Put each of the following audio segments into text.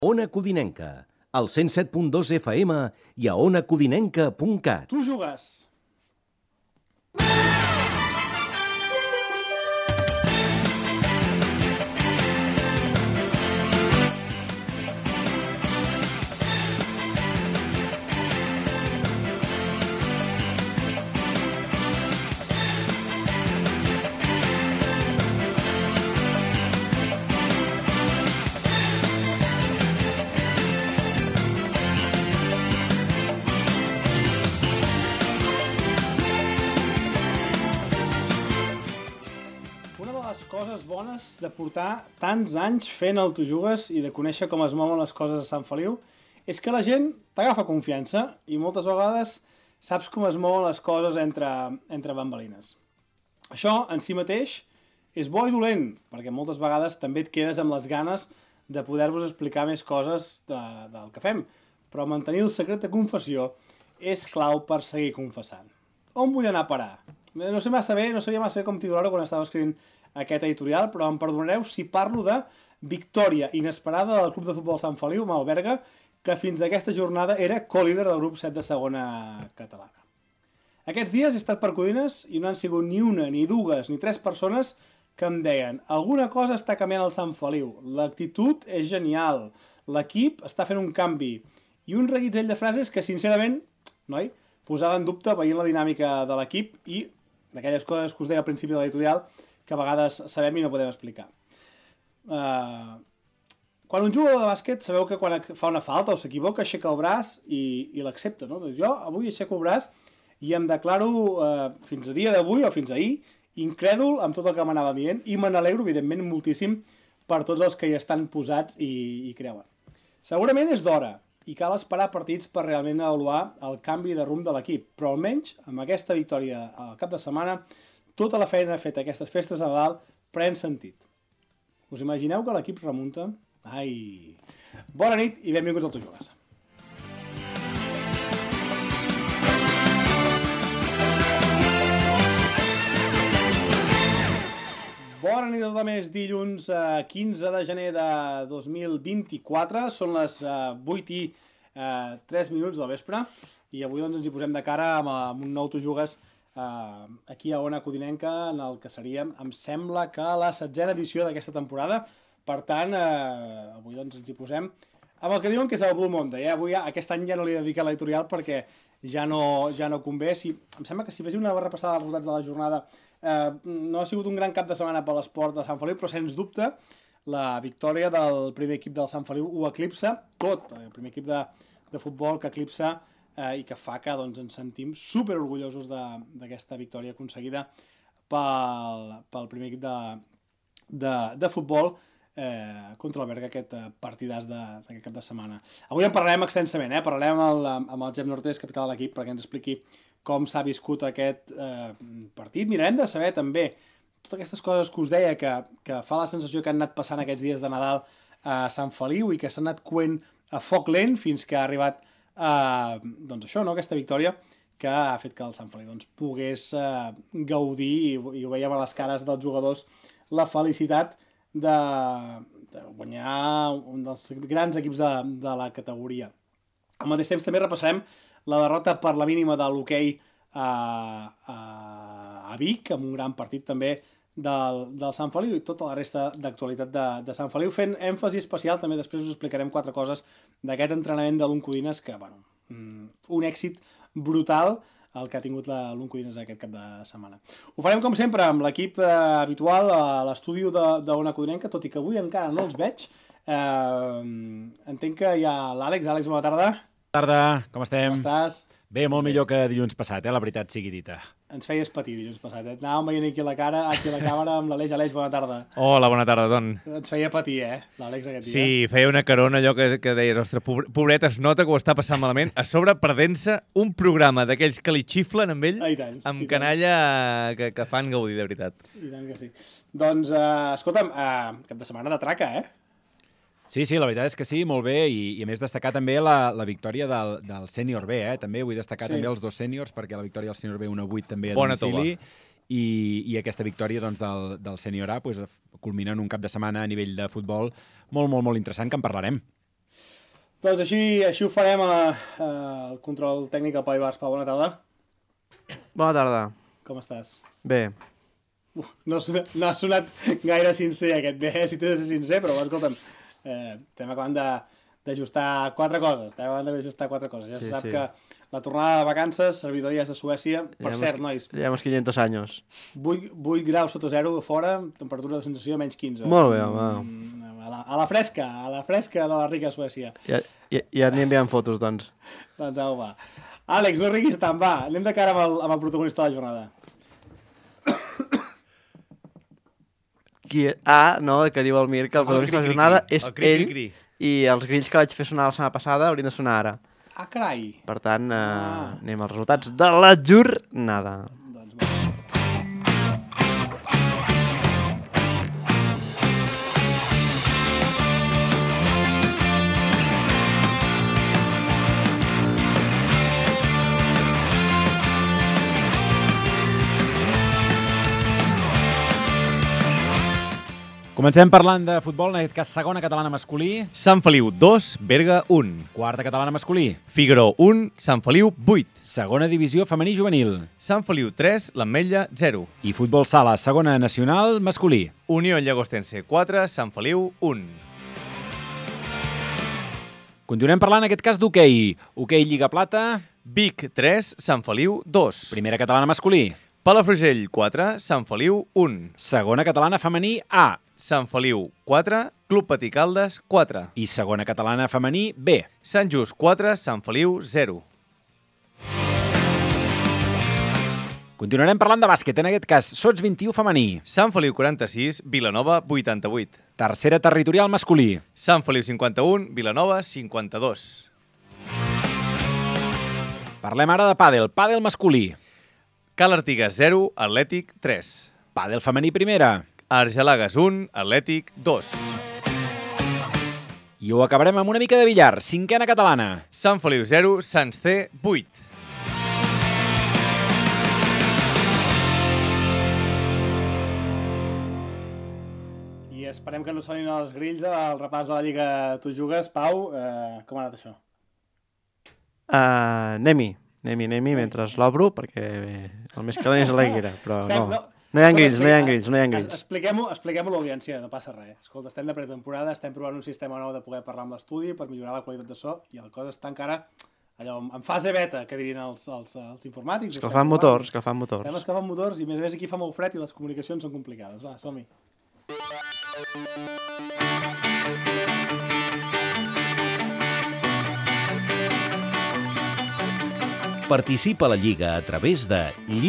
Ona Codinenca, al 107.2 FM i a onacodinenca.cat. Tu jugues. Coses bones de portar tants anys fent el Tu Jugues i de conèixer com es mouen les coses a Sant Feliu és que la gent t'agafa confiança i moltes vegades saps com es mouen les coses entre bambalines. Això en si mateix és bo i dolent, perquè moltes vegades també et quedes amb les ganes de poder-vos explicar més coses del que fem, però mantenir el secret de confessió és clau per seguir confessant. On vull anar a parar? No sabia massa bé com titular-ho quan estava escrivint aquest editorial, però em perdonareu si parlo de victòria inesperada del Club de Futbol Sant Feliu, Malberga, que fins a aquesta jornada era co-líder del grup 7 de segona catalana. Aquests dies he estat per Codines i no han sigut ni una, ni dues, ni tres persones que em deien alguna cosa està canviant al Sant Feliu, l'actitud és genial, l'equip està fent un canvi, i un reguitzell de frases que, sincerament, posava en dubte veient la dinàmica de l'equip i d'aquelles coses que us deia al principi de l'editorial que a vegades sabem i no podem explicar. Quan un jugador de bàsquet sabeu que quan fa una falta o s'equivoca aixeca el braç i l'accepta, no? Jo avui aixeco el braç i em declaro fins a dia d'avui o fins ahir incrèdul amb tot el que m'anava dient i me n'alegro evidentment moltíssim per tots els que hi estan posats i creuen. Segurament és d'hora i cal esperar partits per realment avaluar el canvi de rumb de l'equip, però almenys amb aquesta victòria al cap de setmana tota la feina feta aquestes festes de Nadal pren sentit. Us imagineu que l'equip remunta? Ai! Bona nit i benvinguts al Tu Jugues. Bona nit a tothom, és dilluns 15 de gener de 2024, són les 8 i 3 minuts del vespre i avui doncs, ens hi posem de cara amb un nou Tu Jugues aquí a Ona Codinenca, en el que seríem, em sembla que la 16a edició d'aquesta temporada. Per tant, avui doncs, ens hi posem amb el que diuen que és el Blue Monday. Avui, aquest any ja no li dedica l'editorial perquè ja no convé. Em sembla que si féssiu una repassada dels resultats de la jornada no ha sigut un gran cap de setmana per l'esport de Sant Feliu, però sens dubte la victòria del primer equip del Sant Feliu ho eclipsa tot. El primer equip de futbol que eclipsa i que fa que doncs, ens sentim super orgullosos d'aquesta victòria aconseguida pel primer equip de futbol contra el Berga, aquest partidàs d'aquest cap de setmana. Avui en parlarem extensament, parlarem amb el Gep Nortés, capità de l'equip, perquè ens expliqui com s'ha viscut aquest partit. Mirarem de saber també totes aquestes coses que us deia que fa la sensació que han anat passant aquests dies de Nadal a Sant Feliu i que s'han anat coent a foc lent fins que ha arribat doncs això, aquesta victòria que ha fet que el Sant Feliu pogués gaudir, i ho veiem a les cares dels jugadors, la felicitat de guanyar un dels grans equips de la categoria. Al mateix temps també repassarem la derrota per la mínima de l'hoquei a Vic, amb un gran partit també del Sant Feliu i tota la resta d'actualitat de Sant Feliu, fent èmfasi especial, també després us explicarem 4 coses d'aquest entrenament de l'Uncodines, que, un èxit brutal el que ha tingut l'Uncodines aquest cap de setmana. Ho farem, com sempre, amb l'equip habitual a l'estudi d'Ona Codinenca, tot i que avui encara no els veig. Entenc que hi ha l'Àlex. Àlex, bona tarda. Bona tarda, com estem? Com estàs? Bé, molt millor que dilluns passat, la veritat sigui dita. Ens feies patir dilluns passat, Anàvem veient aquí a la càmera amb l'Aleix. Aleix, bona tarda. Hola, bona tarda, Don. Ens feia patir, l'Àlex aquest dia. Sí, feia una carona allò que deies, ostres, pobret, es nota que ho està passant malament, a sobre perdent-se un programa d'aquells que li xiflen amb ell, amb canalla que fan gaudir, de veritat. I tant que sí. Doncs, escolta'm, cap de setmana de traca, Sí, la veritat és que sí, molt bé, i a més destacar també la victòria del sènior B, també vull destacar també els dos sèniors, perquè la victòria del sènior B 1-8 també a domicili, i aquesta victòria del sènior A culmina en un cap de setmana a nivell de futbol molt interessant, que en parlarem. Doncs així ho farem al control tècnic al Pau Ibars. Pau, bona tarda. Bona tarda. Com estàs? Bé. No ha sonat gaire sincer aquest bé, si t'he de ser sincer, però escolta'm, estem acabant d'ajustar quatre coses. Ja se sap que la tornada de vacances, servidor ja és a Suècia. Per cert, nois... Llevamos 500 anys. 8 graus sota zero de fora, temperatura de sensació menys 15. Molt bé, home. A la fresca de la rica Suècia. Ja n'hi enviant fotos, doncs. Doncs au, va. Àlex, no riguis tant, va. Anem de cara amb el protagonista de la jornada. No, que diu el Mir, que el protagonista de la jornada és ell, i els grills que vaig fer sonar la setmana passada haurien de sonar ara. Ah, carai! Per tant, anem als resultats de la jornada. Doncs va. Comencem parlant de futbol, en aquest cas segona catalana masculí. Sant Feliu 2, Berga 1. Quarta catalana masculí. Figueró 1, Sant Feliu 8. Segona divisió femení juvenil. Sant Feliu 3, l'Ametlla 0. I futbol sala, segona nacional masculí. Unió Llagostense 4, Sant Feliu 1. Continuem parlant en aquest cas d'hoquei. Hoquei Lliga Plata. Vic 3, Sant Feliu 2. Primera catalana masculí. Palafrugell 4, Sant Feliu 1. Segona catalana femení A. Sant Feliu 4, Club Patí Caldes 4. I segona catalana femení B. Sant Just 4, Sant Feliu 0. Continuarem parlant de bàsquet, en aquest cas Sots 21 femení. Sant Feliu 46, Vilanova 88. Tercera territorial masculí. Sant Feliu 51, Vilanova 52. Parlem ara de pàdel, pàdel masculí. Cal Artigas 0, Atlètic 3. Pàdel femení primera. Argelagues 1, Atlètic 2. I ho acabarem amb una mica de billar, cinquena catalana. Sant Feliu 0, Sants C 8. I esperem que no sonin els grills al repàs de la Lliga Tu Jugues. Pau, com ha anat això? Anem-hi mentre l'obro, perquè el més calent és a la guira, però no hi ha grills. Expliquem-ho a l'audiència, no passa res. Escolta, estem de pretemporada, estem provant un sistema nou de poder parlar amb l'estudi per millorar la qualitat de so i la cosa està encara allò, en fase beta, que dirien els informàtics. Escalfant motors. Estem escalfant motors i a més aquí fa molt fred i les comunicacions són complicades. Va, som-hi. Participa a la Lliga a través de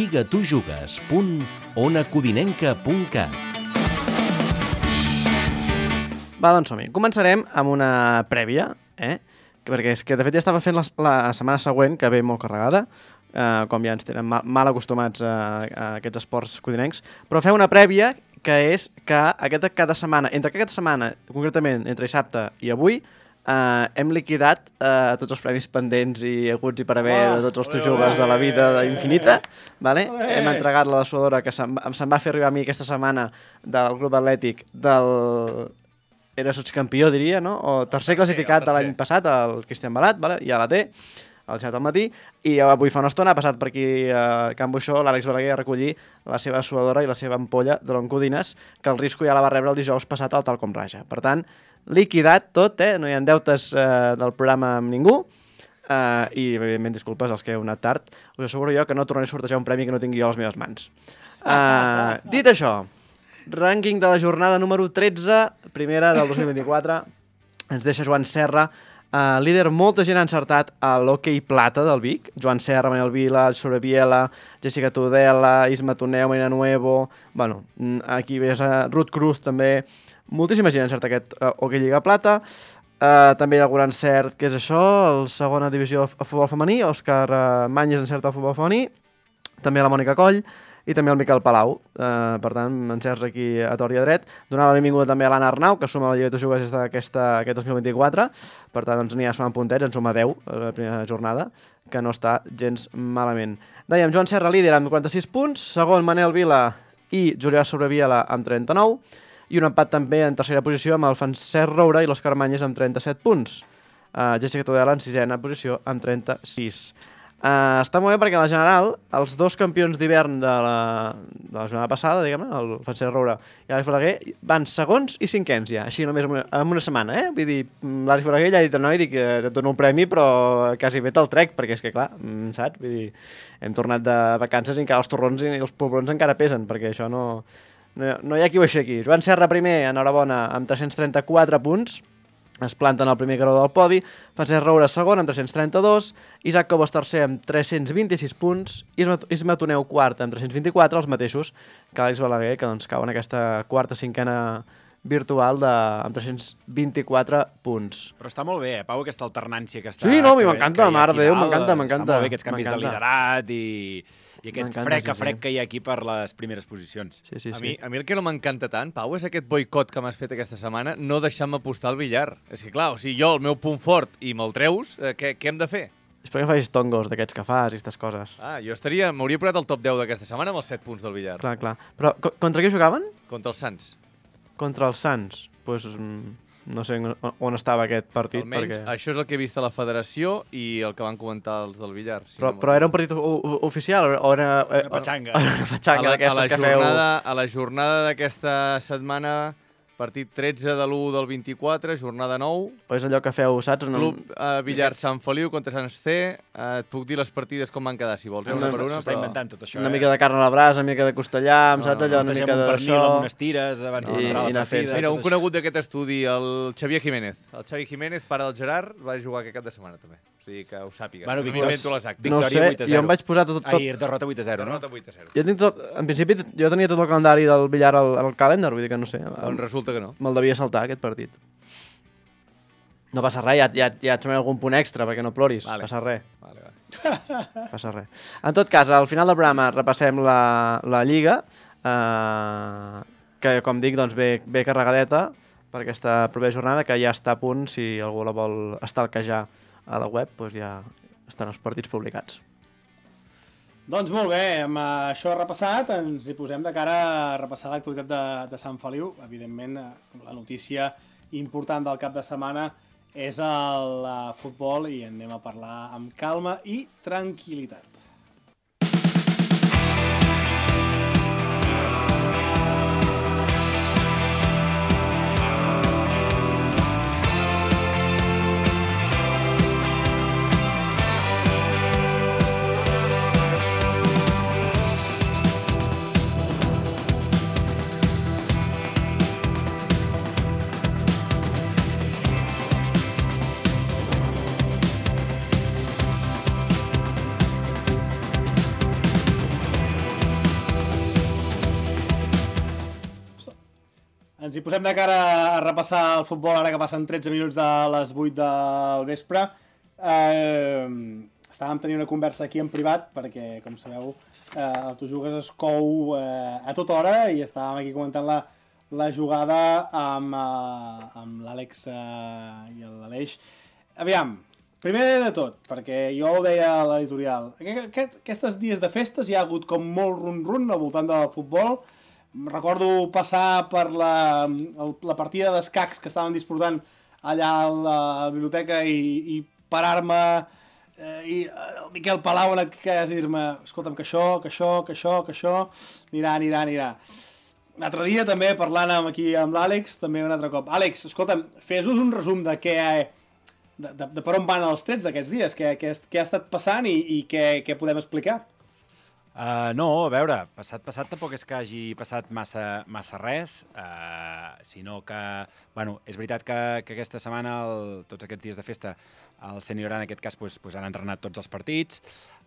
lligatujugues.onacodinenca.cat. Va, doncs som-hi. Començarem amb una prèvia, perquè és que de fet ja estava fent la setmana següent, que ve molt carregada, com ja ens tenen mal acostumats a aquests esports codinencs, però fem una prèvia que és que cada setmana, concretament entre dissabte i avui, hem liquidat tots els premis pendents i aguts i per haver de tots els teus jugues de la vida infinita. Vale? Hem entregat la dessuadora que se'n va fer arribar a mi aquesta setmana del grup atlètic era sotscampió, diria, no? O tercer classificat de l'any passat, el Cristian Balat, vale? Ja la té, al xat al matí, i avui fa una estona ha passat per aquí a Can Buixó l'Àlex Balaguer a recollir la seva suadora i la seva ampolla de l'Oncodines, que el Risco ja la va rebre el dijous passat al Tal Com Raja. Per tant, liquidat tot, no hi ha deutes del programa amb ningú, i evidentment disculpes als que heu anat tard. Us asseguro jo que no tornaré a sortejar un premi que no tingui jo a les meves mans. Dit això, rànquing de la jornada número 13, primera del 2024, ens deixa Joan Serra, líder. Molta gent ha encertat a l'hoquei plata del Vic. Joan Serra, Manel Vila, Soreviela, Jessica Tudela, Isma Toneu, Marina Nuevo... Bueno, aquí ves Ruth Cruz també. Moltíssima gent ha encertat aquest hoquei Lliga Plata. També hi ha algun encert, que és això, la segona divisió de futbol femení. Òscar Manyes encerta el futbol femení. També la Mònica Coll. I també el Miquel Palau, per tant, encerts aquí a tort i a dret. Donar la benvinguda també a l'Anna Arnau, que suma la Lliga de Jugues des d'aquest 2024. Per tant, doncs n'hi ha sumant puntets, en suma 10 a la primera jornada, que no està gens malament. Dèiem, Joan Serra líder amb 46 punts, segon Manel Vila i Julià Sobreviela amb 39, i un empat també en tercera posició amb el Francesc Roura i l'Òscar Manyes amb 37 punts. Jessica Tudela en 6ª posició amb 36. Està molt bé perquè en la general els dos campions d'hivern de la jornada passada, diguem-ne, el Francesc Roura i l'Àlex Balaguer, van segons i cinquens ja, així només en una setmana, eh? Vull dir, l'Àlex Balaguer ja ha dit al noi que et dono un premi, però quasi bé te'l trec, perquè és que clar, saps? Vull dir, hem tornat de vacances i encara els torrons i els polvorons encara pesen, perquè això no hi ha qui ho aixequi. Joan Serra primer, enhorabona, amb 334 punts, es planten al primer caró del podi, Francesc Roura segon amb 332, Isaac Cobos tercer amb 326 punts, i Isma Toneu quart amb 324, els mateixos que Àlex Balaguer, que doncs cau en aquesta quarta, cinquena virtual amb 324 punts. Però està molt bé, Pau, aquesta alternància que està... Sí, no, a mi m'encanta, mare de Déu, m'encanta. Està molt bé aquests canvis de liderat i aquest frec que hi ha aquí per les primeres posicions. Sí. A mi el que no m'encanta tant, Pau, és aquest boicot que m'has fet aquesta setmana, no deixar-me apostar al billar. És que clar, o sigui, jo, el meu punt fort, i me'l treus, què hem de fer? És perquè facis tongos d'aquests que fas i aquestes coses. Jo m'hauria posat el top 10 d'aquesta setmana amb els 7 punts del billar. Clar. Però contra qui jugaven? Contra els Sants. Contra els Sants. Doncs no sé on estava aquest partit. Almenys, això és el que he vist a la federació i el que van comentar els del billar. Però era un partit oficial o era... Una petxanga. Una petxanga d'aquestes que feu... A la jornada d'aquesta setmana, partit 13 de l'1 del 24, jornada 9. O és allò que feu, saps? Club Billar Sant Feliu contra Sant C. Et puc dir les partides com van quedar, si vols. S'està inventant tot això. Una mica de carn a la brasa, una mica de costellam, saps? Allò, una mica d'això. Amb unes tires abans d'entrar a la partida. Mira, un conegut d'aquest estudi, el Xavier Jiménez. El Xavi Jiménez, pare del Gerard, va jugar aquest cap de setmana, també. O sigui, que ho sàpigues. Bueno, no sé, jo em vaig posar tot... Ahir, derrota 8-0, no? Derrota 8-0. Jo tinc tot... En principi, jo tenia tot el calendari del billar al calendar, vull dir que no sé. Resulta que no. Me'l devia saltar, aquest partit. No passa res, ja et sembla algun punt extra, perquè no ploris. Vale. Passa res. Vale. Passa res. En tot cas, al final del programa repassem la Lliga, que, com dic, doncs ve carregadeta per aquesta propera jornada, que ja està a punt, si algú la vol estalquejar a la web, doncs ja estan els partits publicats. Doncs molt bé, amb això repassat ens hi posem de cara a repassar l'actualitat de Sant Feliu. Evidentment, la notícia important del cap de setmana és el futbol i anem a parlar amb calma i tranquil·litat. Ens hi posem de cara a repassar el futbol ara que passen 13 minuts de les 8 del vespre. Estàvem tenint una conversa aquí en privat perquè, com sabeu, el Tu Jugues es cou a tota hora i estàvem aquí comentant la jugada amb l'Àlex i l'Aleix. Aviam, primer de tot, perquè jo ho deia a l'editorial, aquests dies de festes hi ha hagut com molt run-run al voltant del futbol. Recordo passar per la partida d'escacs que estaven disputant allà a la biblioteca i parar-me i el Miquel Palau ha anat a dir-me escolta'm, que això anirà. L'altre dia també parlant aquí amb l'Àlex, també un altre cop. Àlex, escolta'm, fes-nos un resum de per on van els trets d'aquests dies, què ha estat passant i què podem explicar. No, a veure, passat tampoc és que hagi passat massa res, sinó que, bueno, és veritat que aquesta setmana, tots aquests dies de festa, el sènior en aquest cas han entrenat tots els partits.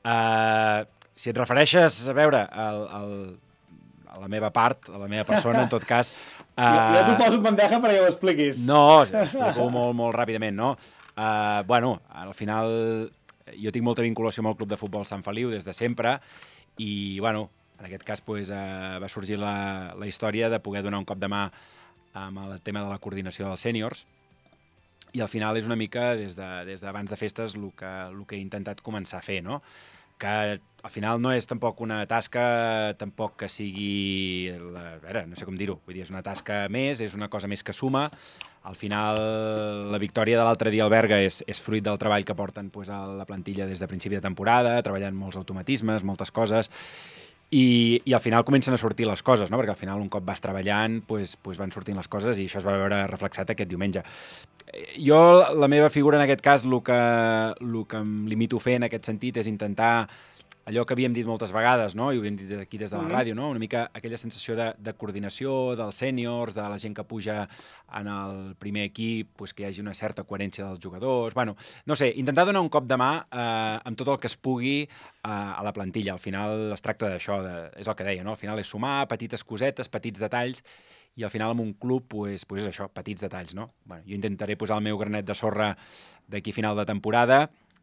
Si et refereixes, a veure, a la meva part, a la meva persona, en tot cas... Jo t'ho poso en bandeja perquè ho expliquis. No, explico molt ràpidament, no? Bueno, al final jo tinc molta vinculació amb el Club de Futbol Sant Feliu des de sempre, i, bueno, en aquest cas va sorgir la història de poder donar un cop de mà amb el tema de la coordinació dels sèniors, i al final és una mica des d'abans de festes el que he intentat començar a fer, no? que al final no és tampoc una tasca tampoc que sigui, a veure, no sé com dir-ho, vull dir, és una tasca més, és una cosa més que suma. Al final, la victòria de l'altre dia al Berga és fruit del treball que porten a la plantilla des de principi de temporada, treballant molts automatismes, moltes coses, i al final comencen a sortir les coses, no? Perquè al final un cop vas treballant van sortint les coses i això es va veure reflexat aquest diumenge. Jo, la meva figura en aquest cas, el que em limito a fer en aquest sentit és intentar allò que havíem dit moltes vegades, no? I ho havíem dit aquí des de la ràdio, no? Una mica aquella sensació de coordinació dels sèniors, de la gent que puja en el primer equip, que hi hagi una certa coherència dels jugadors. Bueno, no sé, intentar donar un cop de mà amb tot el que es pugui a la plantilla. Al final es tracta d'això, és el que deia, no? Al final és sumar petites cosetes, petits detalls, i al final amb un club és això, petits detalls, no? Bueno, jo intentaré posar el meu granet de sorra d'aquí a final de temporada,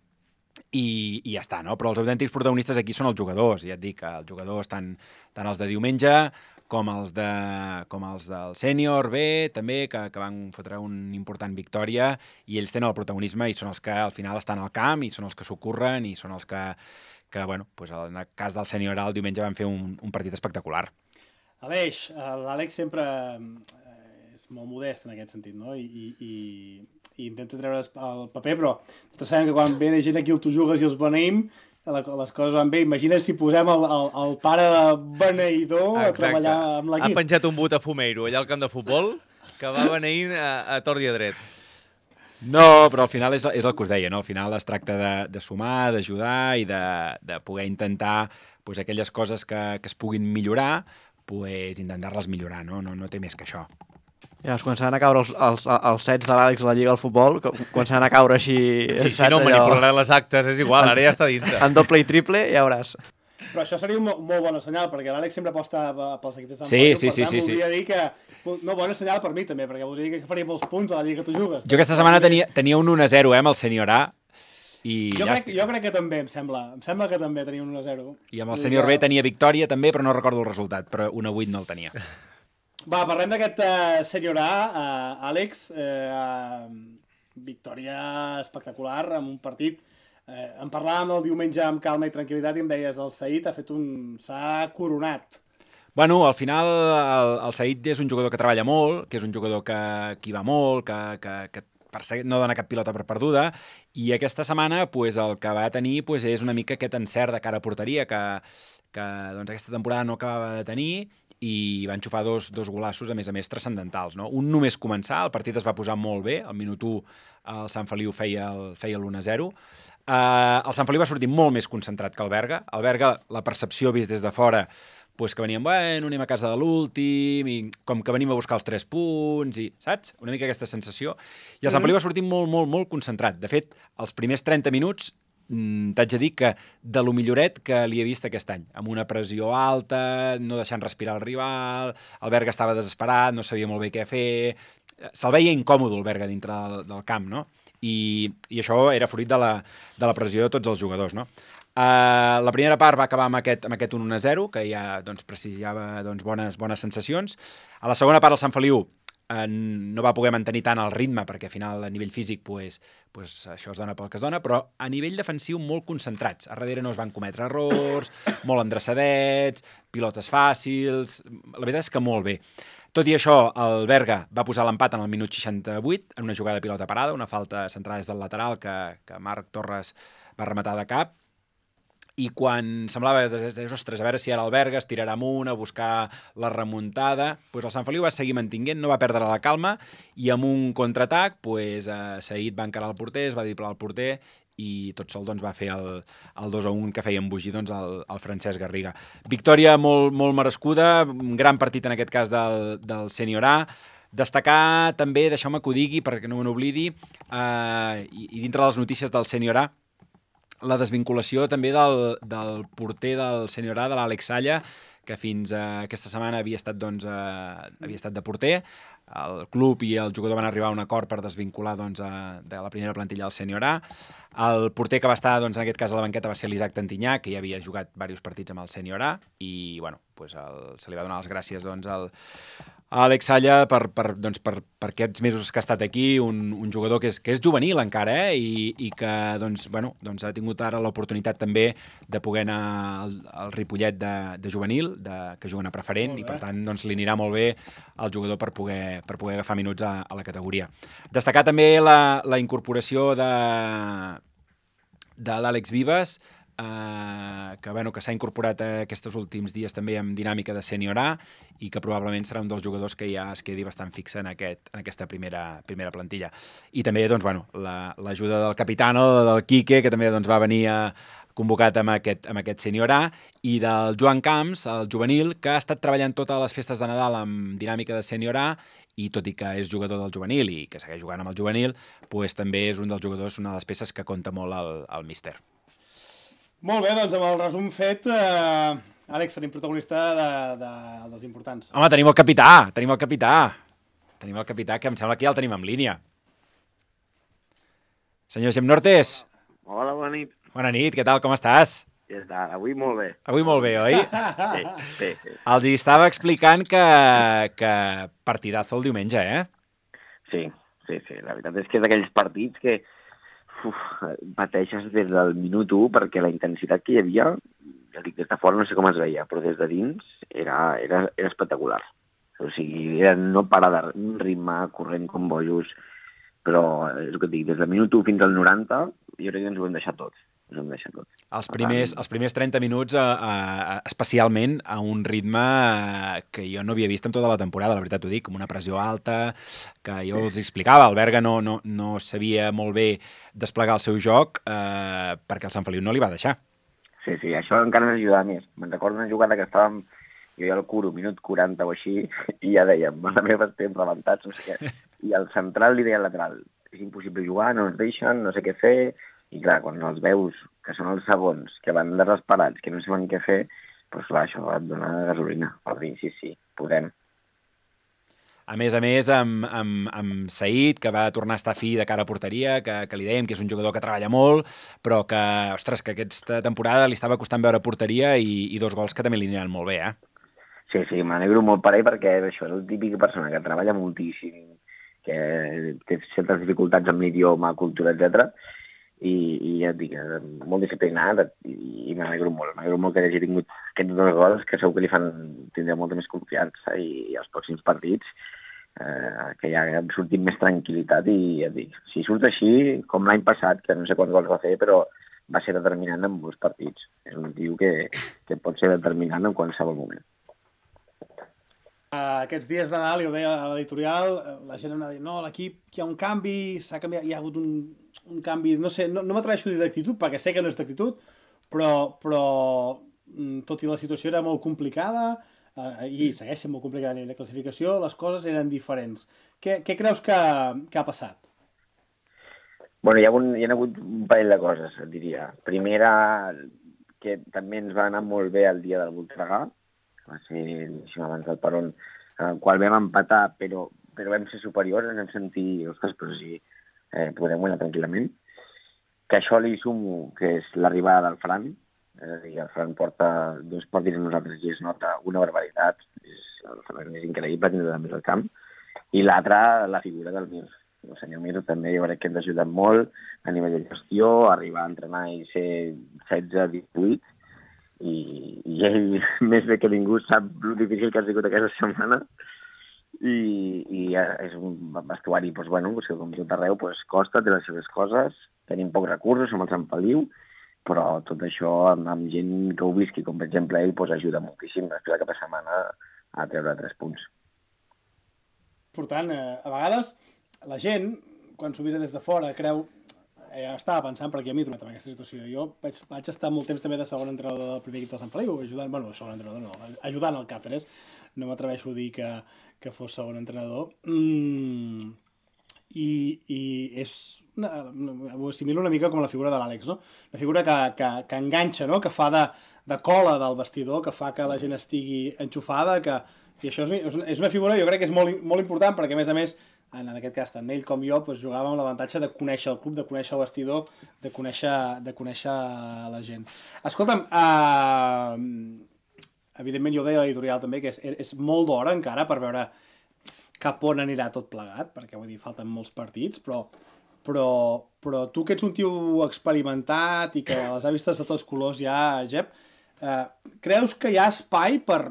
i ja està, no? Però els autèntics protagonistes aquí són els jugadors, ja et dic, els jugadors tant els de diumenge com els del sènior B, també, que van fotre una important victòria, i ells tenen el protagonisme i són els que al final estan al camp i són els que s'ocorren i són els que bueno, en el cas del sènior A el diumenge van fer un partit espectacular. Aleix, l'Àlex sempre és molt modest en aquest sentit, no? I intenta treure's el paper, però tots sabem que quan ve gent aquí tu jugues i els beneïm, les coses van bé. Imagina si posem el pare beneïdor a treballar amb l'equip. Ha penjat un botafumeiro allà al camp de futbol que va beneint a tort i a dret. No, però al final és el que us deia, no? Al final es tracta de sumar, d'ajudar i de poder intentar aquelles coses que es puguin millorar, intentar-les millorar, no? No té més que això. Ja, es començaran a caure els sets de l'Àlex a la Lliga del Futbol, començaran a caure així... I si no, manipularà les actes, és igual, ara ja està dintre. En doble i triple, ja veuràs. Però això seria un molt bon senyal, perquè l'Àlex sempre aposta pels equips de Sant Feliu, per tant, voldria dir que... No, bona senyal per mi també, perquè voldria dir que faria molts punts a la Lliga que tu jugues. Jo aquesta setmana tenia un 1-0 amb el sènior A, i jo crec que també, em sembla que també tenia un 1-0. I amb el sènior B tenia victòria també, però no recordo el resultat, però 1-8 no el tenia. Va, parlem d'aquest sènior A, Àlex. Victòria espectacular amb un partit. En parlàvem el diumenge amb calma i tranquil·litat i em deies el Saïd s'ha coronat. Bueno, al final el Saïd és un jugador que treballa molt, que és un jugador que hi va molt, que no dona cap pilota per perduda, i aquesta setmana el que va tenir és una mica aquest encert de cara a porteria que aquesta temporada no acabava de tenir, i va enxufar dos golassos, a més transcendentals, no? Un només començar, el partit es va posar molt bé, al minut 1 el Sant Feliu feia l'1-0. El Sant Feliu va sortir molt més concentrat que el Berga. El Berga, la percepció vist des de fora, que veníem, anem a casa de l'últim, i com que venim a buscar els 3 punts, i saps? Una mica aquesta sensació. I el Sant Feliu va sortir molt, molt, molt concentrat. De fet, els primers 30 minuts t'haig de dir que de lo milloret que li he vist aquest any, amb una pressió alta, no deixant respirar el rival, el Berga estava desesperat, no sabia molt bé què fer, se'l veia incòmode el Berga dintre del camp, no? I això era fruit de la pressió de tots els jugadors, no? La primera part va acabar amb aquest 1-0, que ja prestigiava bones sensacions. A la segona part el Sant Feliu no va poder mantenir tant el ritme, perquè al final a nivell físic això es dona pel que es dona, però a nivell defensiu molt concentrats. A darrere no es van cometre errors, molt endreçadets, pilotes fàcils... La veritat és que molt bé. Tot i això, el Berga va posar l'empat en el minut 68, en una jugada de pilota parada, una falta centrada des del lateral que Marc Torres va rematar de cap, i quan semblava, ostres, a veure si ara el Berga es tirarà amunt a buscar la remuntada, el Sant Feliu va seguir mantinguent, no va perdre la calma, i amb un contraatac, Saïd va encarar el porter, es va driblar el porter, i tot sol va fer el 2-1 que feia embogir el Francesc Garriga. Victòria molt, molt merescuda, un gran partit en aquest cas del sènior A. Destacar també, deixeu-me que ho digui perquè no me n'oblidi, i dintre de les notícies del sènior A, la desvinculació també del porter del sènior A, de l'Àlex Salla, que fins aquesta setmana havia estat de porter. el club i el jugador van arribar a un acord per desvincular de la primera plantilla del Sènior A. El porter que va estar, en aquest cas, a la banqueta va ser l'Isaac Tantinyà, que ja havia jugat diversos partits amb el Sènior A, i se li va donar les gràcies a Àlex Salla per aquests mesos que ha estat aquí, un jugador que és juvenil encara, i que ha tingut ara l'oportunitat també de poder anar al Ripollet de juvenil, que juguen a preferent, i per tant li anirà molt bé al jugador per poder agafar minuts a la categoria. Destacar també la incorporació de l'Àlex Vives, que s'ha incorporat aquests últims dies també amb dinàmica de Sènior A i que probablement serà un dels jugadors que ja es quedi bastant fixa en aquesta primera plantilla. I també l'ajuda del capitano, del Quique, que també va venir convocat amb aquest Sènior A, i del Joan Camps, el juvenil, que ha estat treballant totes les festes de Nadal amb dinàmica de Sènior A, i tot i que és jugador del juvenil i que segueix jugant amb el juvenil, també és un dels jugadors, una de les peces que compta molt al míster. Molt bé, doncs amb el resum fet, Àlex, tenim protagonista dels importants. Home, tenim el capità, que em sembla que ja el tenim en línia. Senyor Gem Nortes. Hola, bona nit. Bona nit, què tal, com estàs? Ja està, avui molt bé. Avui molt bé, oi? Sí. Els hi estava explicant que partidazo el diumenge, eh? Sí. La veritat és que és d'aquells partits que pateixes des del minut 1 perquè la intensitat que hi havia, ja dic, des de fora no sé com es veia, però des de dins era espectacular. O sigui, era no parar d'un ritme corrent com bojos, però és el que et dic, des del minut 1 fins al 90 jo crec que ens ho hem deixat tots. Els primers 30 minuts, especialment a un ritme que jo no havia vist en tota la temporada, la veritat ho dic, com una pressió alta, que jo els explicava, el Berga no sabia molt bé desplegar el seu joc perquè el Sant Feliu no li va deixar. Sí, això encara ens ajudava més. Me'n recordo una jugada que estàvem, jo i el Curo, minut 40 o així, i ja dèiem, la meva estem rebentats, no sé què. I el central li deia al lateral, és impossible jugar, no ens deixen, no sé què fer. I clar, quan els veus, que són els segons, que van desesperats, que no saben què fer, doncs clar, això et dona gasolina per dir, sí, podem. A més, amb Saïd, que va tornar a estar fi de cara a porteria, que li dèiem que és un jugador que treballa molt, però que, ostres, que aquesta temporada li estava costant veure porteria i 2 gols que també li aniran molt bé, eh? Sí, m'alegro molt per ell perquè això és el típic persona que treballa moltíssim, que té certes dificultats amb l'idioma, cultura, etc. I ja et dic, molt disciplinat i m'alegro molt que hagi tingut aquests 2 gols que segur que li fan tindre molta més confiança i els pròxims partits que ja han sortit més tranquil·litat i ja et dic, si surt així com l'any passat, que no sé quants gols va fer però va ser determinant en molts partits, és un tio que pot ser determinant en qualsevol moment. Aquests dies de Nadal, jo ho deia a l'editorial, la gent em va dir, no, l'equip hi ha un canvi, s'ha canviat, hi ha hagut un canvi, no sé, no m'atreveixo a dir d'actitud, perquè sé que no és d'actitud, però tot i la situació era molt complicada, i segueix sent molt complicada a nivell de classificació, les coses eren diferents. Què creus que ha passat? Bueno, hi ha hagut un parell de coses, et diria. Primera, que també ens va anar molt bé el dia del Voltregà, que va ser abans del Peron, en el qual vam empatar, però vam ser superiors, ens vam sentir, ostres, però sí, podem guanyar tranquil·lament. Que això li sumo, que és l'arribada del Fran, és a dir, el Fran porta 2 partits amb nosaltres i es nota una barbaritat, és increïble tindre també al camp, i l'altra, la figura del Mir. El senyor Mir també jo crec que ens ha ajudat molt a nivell de gestió, arribar a entrenar i ser 16-18, i ell, més bé que ningú, sap el difícil que ha sigut aquesta setmana, i és un vestuari, doncs, bueno, com tot arreu, costa, té les seves coses, tenim pocs recursos, som el Sant Feliu, però tot això amb gent que ho visqui, com per exemple ell, ajuda moltíssim després de cada setmana a treure 3 punts. Per tant, a vegades la gent, quan s'ho mira des de fora, creu... estava pensant, perquè a mi he trobat en aquesta situació. Jo vaig estar molt temps també de segon entrenador del primer equip del Sant Feliu, ajudant el Càceres. No m'atreveixo a dir que fos segon entrenador. I és... ho assimilo una mica com la figura de l'Àlex, no? Una figura que enganxa, no? Que fa de cola del vestidor, que fa que la gent estigui enxufada, que I això és una figura, jo crec que és molt important, perquè a més, en aquest cas, tant ell com jo, doncs, jugàvem amb l'avantatge de conèixer el club, de conèixer el vestidor, de conèixer la gent. Escolta'm, evidentment jo ho deia a l'editorial també, que és molt d'hora encara per veure cap on anirà tot plegat, perquè vull dir, falten molts partits, però tu que ets un tio experimentat i que les ha vistes de tots colors ja, Jep, creus que hi ha espai per...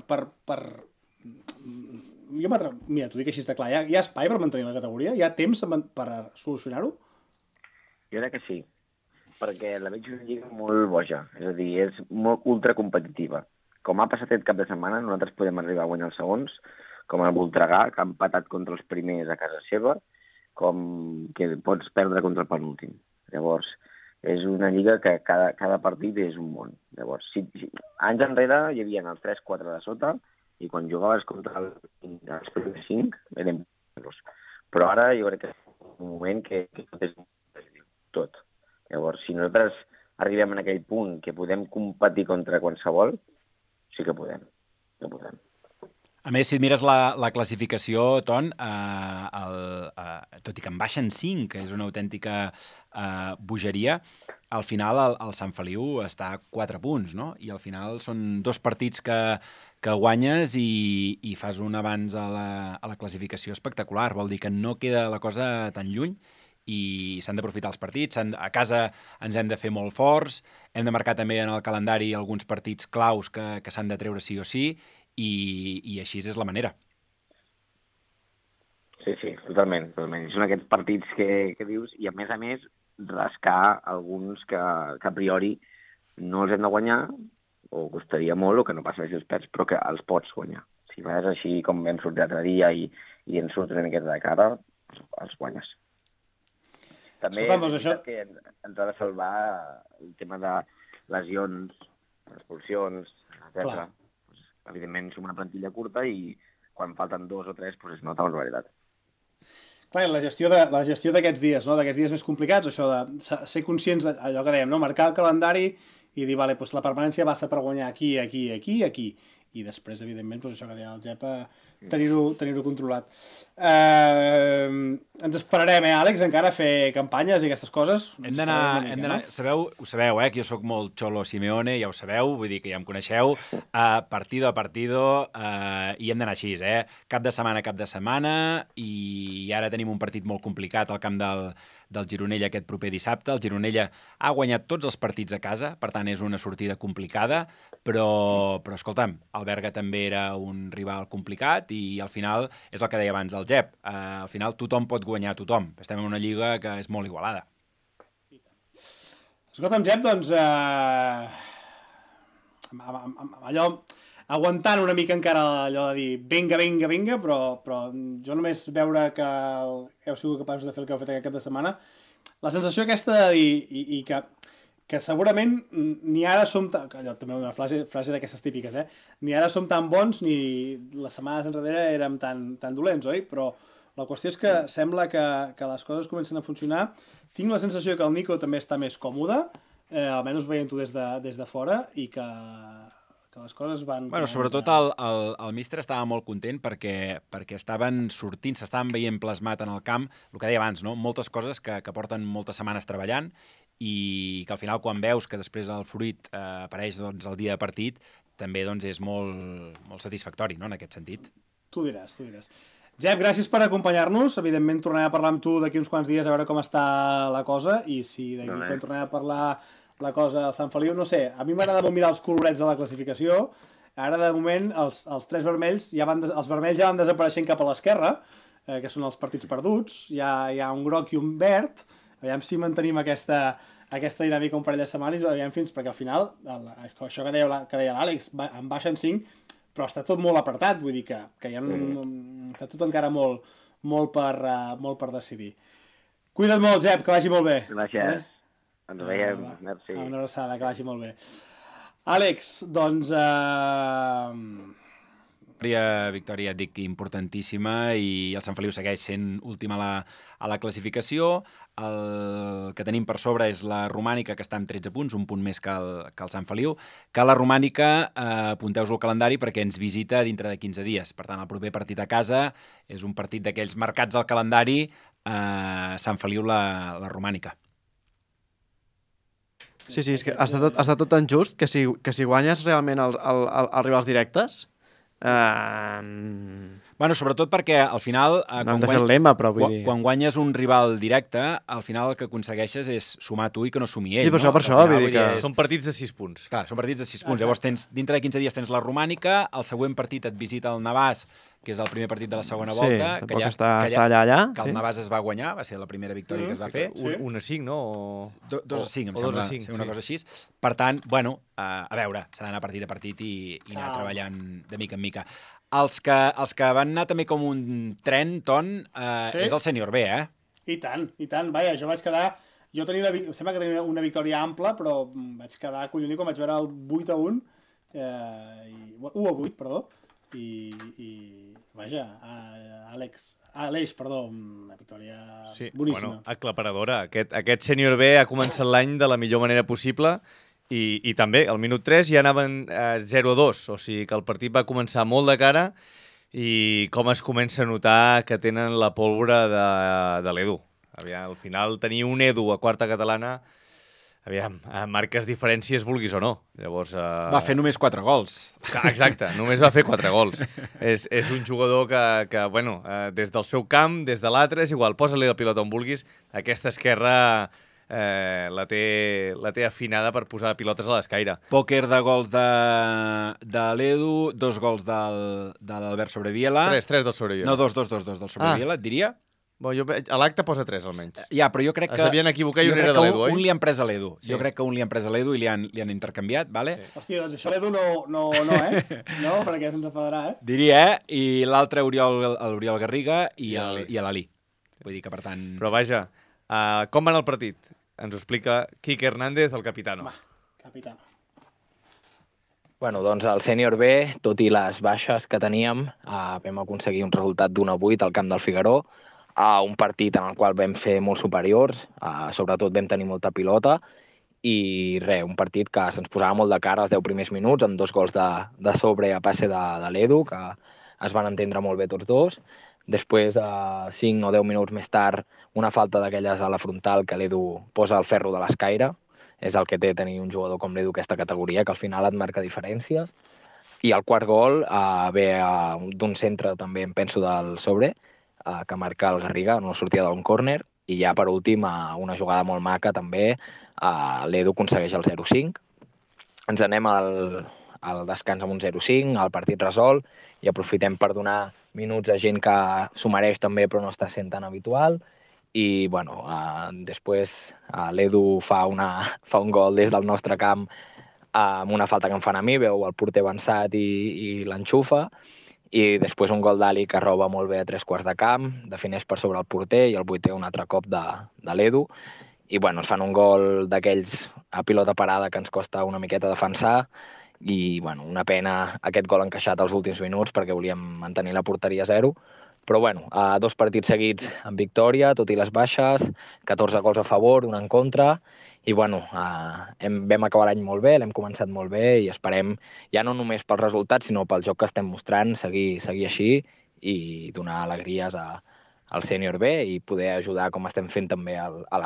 Mira, t'ho dic així de clar, hi ha espai per mantenir la categoria? Hi ha temps per solucionar-ho? Jo crec que sí, perquè la veig una lliga molt boja, és a dir, és molt ultracompetitiva. Com ha passat aquest cap de setmana, nosaltres podem arribar a guanyar els segons, com el Voltregà, que ha empatat contra els primers a casa seva, com que pots perdre contra el penúltim. Llavors, és una lliga que cada partit és un món. Llavors, anys enrere hi havia els 3-4 de sota, i quan jugaves contra els primers 5 eren bons. Però ara jo crec que és un moment que tot és tot. Llavors, si nosaltres arribem en aquell punt que podem competir contra qualsevol, sí que podem. A més, si et mires la classificació, Ton, tot i que en baixen 5, que és una autèntica bogeria, al final el Sant Feliu està a 4 punts, no? I al final són 2 partits que guanyes i fas un avanç a la classificació espectacular. Vol dir que no queda la cosa tan lluny i s'han d'aprofitar els partits. A casa ens hem de fer molt forts, hem de marcar també en el calendari alguns partits claus que s'han de treure sí o sí, i així és la manera. Sí, totalment. Són aquests partits que dius, i a més rascar alguns que a priori no els hem de guanyar, o costaria molt, o que no passa si els perds, però que els pots guanyar. Si vas així com vam sortir l'altre dia i ens surts una miqueta de cara, els guanyes. També que ens ha de salvar el tema de lesions, expulsions, etc. Evidentment, som una plantilla curta i quan falten 2 o 3 es nota la veritat. Clar, la gestió d'aquests dies, no? D'aquests dies més complicats, això de ser conscients d'allò que dèiem, no? Marcar el calendari i dir, vale, doncs la permanència passa per guanyar aquí. I després, evidentment, doncs això que deia el Jep, tenir-ho controlat. Ens esperarem, Àlex, encara a fer campanyes i aquestes coses? Hem d'anar... Ho sabeu, que jo sóc molt Cholo Simeone, ja ho sabeu, vull dir que ja em coneixeu, partido a partido, i hem d'anar així, cap de setmana, i ara tenim un partit molt complicat al camp del Gironella aquest proper dissabte. El Gironella ha guanyat tots els partits a casa, per tant és una sortida complicada, però escolta'm, el Berga també era un rival complicat i al final és el que deia abans el Jep, al final tothom pot guanyar tothom. Estem en una lliga que és molt igualada. Escolta'm, Jep, doncs allò aguantant una mica encara allò de dir vinga, però jo només veure que heu sigut capaços de fer el que heu fet aquest cap de setmana, la sensació aquesta de dir i que segurament ni ara som allò també una frase d'aquestes típiques, ni ara som tan bons ni les setmanes enrere érem tan dolents, oi? Però la qüestió és que sembla que les coses comencen a funcionar. Tinc la sensació que el Nico també està més còmode, almenys veient-ho des de fora, i que les coses van... Bueno, sobretot el míster estava molt content perquè estaven sortint, s'estaven veient plasmat en el camp, el que deia abans, no? Moltes coses que porten moltes setmanes treballant i que al final quan veus que després el fruit apareix el dia de partit, també és molt satisfactori, no?, en aquest sentit. Tu diràs. Jep, gràcies per acompanyar-nos. Evidentment tornarem a parlar amb tu d'aquí uns quants dies a veure com està la cosa i si d'aquí quan tornem a parlar la cosa del Sant Feliu, no sé, a mi m'agrada molt mirar els colorets de la classificació. Ara, de moment, els 3 vermells, els vermells ja van desapareixent cap a l'esquerra, que són els partits perduts. Hi ha un groc i un verd. Aviam si mantenim aquesta dinàmica un parell de setmanes, aviam fins, perquè al final, això que deia l'Àlex, en baixen 5, però està tot molt apartat, vull dir que està tot encara molt per decidir. Cuida't molt, Jep, que vagi molt bé. Gràcies. Ens veiem, merci. Una abraçada, que vagi molt bé. Àlex, doncs... Victòria, et dic, importantíssima, i el Sant Feliu segueix sent últim a la classificació. El que tenim per sobre és la Romànica, que està amb 13 punts, un punt més que el Sant Feliu. Que la Romànica, apunteu-vos al calendari perquè ens visita dintre de 15 dies. Per tant, el proper partit a casa és un partit d'aquells marcats al calendari, Sant Feliu, la Romànica. Sí, és que està tot tan just que si guanyes realment els rivals directes... Bueno, sobretot perquè al final... No hem de fer el lema, però vull dir... Quan guanyes un rival directe, al final el que aconsegueixes és sumar tu i que no sumi ell. Sí, però per això, vull dir que... Són partits de 6 punts. Clar, són partits de 6 punts. Llavors, dintre de 15 dies tens la Romànica, el següent partit et visita el Navàs, que és el primer partit de la segona volta. Sí, tampoc està allà. Que el Navàs es va guanyar, va ser la primera victòria que es va fer. 1-5, no? 2-5, em sembla, una cosa així. Per tant, bueno, a veure, s'ha d'anar partit a partit i anar treballant de mica en mica. Els que van anar també com un tren, Ton, és el sènior B, eh? I tant. Vaja, jo vaig quedar... Em sembla que tenia una victòria ampla, però vaig quedar collonit quan vaig veure el 8-1, 1-8, perdó, i vaja, Aleix, perdó, una victòria boníssima. Bueno, aclaparadora. Aquest sènior B ha començat l'any de la millor manera possible, i també, al minut 3 ja anaven 0-2, o sigui que el partit va començar molt de cara i com es comença a notar que tenen la pólvora de l'Edu. Al final, tenir un Edu a quarta catalana, marques diferències, vulguis o no. Llavors, va fer només 4 gols. Exacte, només va fer 4 gols. És un jugador que bueno, des del seu camp, des de l'altre, és igual, posa-li la pilota on vulguis, aquesta esquerra... la té afinada per posar pilotes a l'escaire. Pòquer de gols de l'Edu, 2 gols de l'Albert Sobreviela. 3 del Sobreviela. No, 2 del Sobreviela, et diria. Bueno, a l'acte posa 3, almenys. Ja, però jo crec que... Es devien equivocar i un era de l'Edu, oi? Un li han pres a l'Edu. Sí. Jo crec que un li han pres a l'Edu i li han intercanviat, vale? Sí. Hòstia, doncs això l'Edu no, No, perquè se'ns enfadarà, Diria, I l'altre l'Oriol Garriga i l'Ali. Vull dir que, per tant... Però vaja, com va anar el partit? Ens ho explica Quique Hernández, el capitano. Va, capitano. Bueno, doncs el sènior B, tot i les baixes que teníem, vam aconseguir un resultat d'1-8 al camp del Figaró, un partit en el qual vam fer molt superiors, sobretot vam tenir molta pilota, i un partit que se'ns posava molt de cara als 10 primers minuts, amb 2 gols de sobre a passe de l'Edu, que es van entendre molt bé tots dos. Després, 5 o 10 minuts més tard, una falta d'aquelles a la frontal que l'Edu posa el ferro de l'escaire. És el que té tenir un jugador com l'Edu aquesta categoria, que al final et marca diferències. I el quart gol ve d'un centre, també em penso, del Sobre, que marca el Garriga en una sortida d'un córner. I ja, per últim, una jugada molt maca, també, l'Edu aconsegueix el 0-5. Ens anem al descans amb un 0-5, el partit resolt, i aprofitem per donar minuts a gent que s'ho mereix també, però no està sent tan habitual. I, bueno, després l'Edu fa un gol des del nostre camp amb una falta que em fan a mi, veu el porter avançat i l'enxufa. I després un gol d'Ali que roba molt bé a 3 quarts de camp, defineix per sobre el porter i el vuitè un altre cop de l'Edu. I, bueno, ens fan un gol d'aquells a pilota parada que ens costa una miqueta defensar. I, bueno, una pena aquest gol encaixat als últims minuts perquè volíem mantenir la porteria a 0. Però, bueno, 2 partits seguits amb victòria, tot i les baixes, 14 gols a favor, un en contra, i, bueno, vam acabar l'any molt bé, l'hem començat molt bé i esperem, ja no només pels resultats, sinó pel joc que estem mostrant, seguir així i donar alegries al sènior B i poder ajudar com estem fent també a l'A.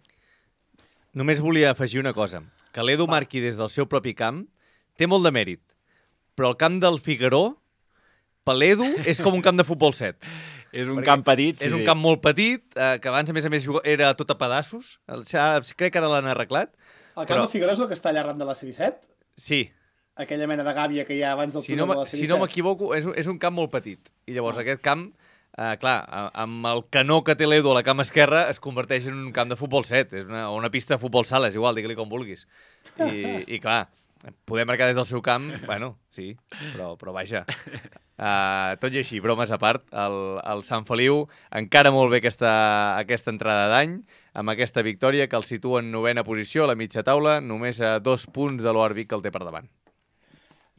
Només volia afegir una cosa, que l'Edu marqui des del seu propi camp té molt de mèrit, però el camp del Figaró, per l'Edu, és com un camp de futbol 7. És un camp petit, sí. És un camp molt petit, que abans, a més, era tot a pedaços. Crec que ara l'han arreglat. El camp del Figaró és el que està allà arran de la C-17? Sí. Aquella mena de gàbia que hi ha abans del túnel de la C-17? Si no m'equivoco, és un camp molt petit. I llavors aquest camp, clar, amb el canó que té l'Edu a la cama esquerra, es converteix en un camp de futbol 7. És una pista de futbol sala, és igual, digue-li com vulguis. I clar, poder marcar des del seu camp, bueno, sí, però vaja. Tot i així, bromes a part, el Sant Feliu encara molt bé aquesta entrada d'any, amb aquesta victòria que el situa en 9ª posició a la mitja taula, només a 2 punts de l'Oarvic que el té per davant.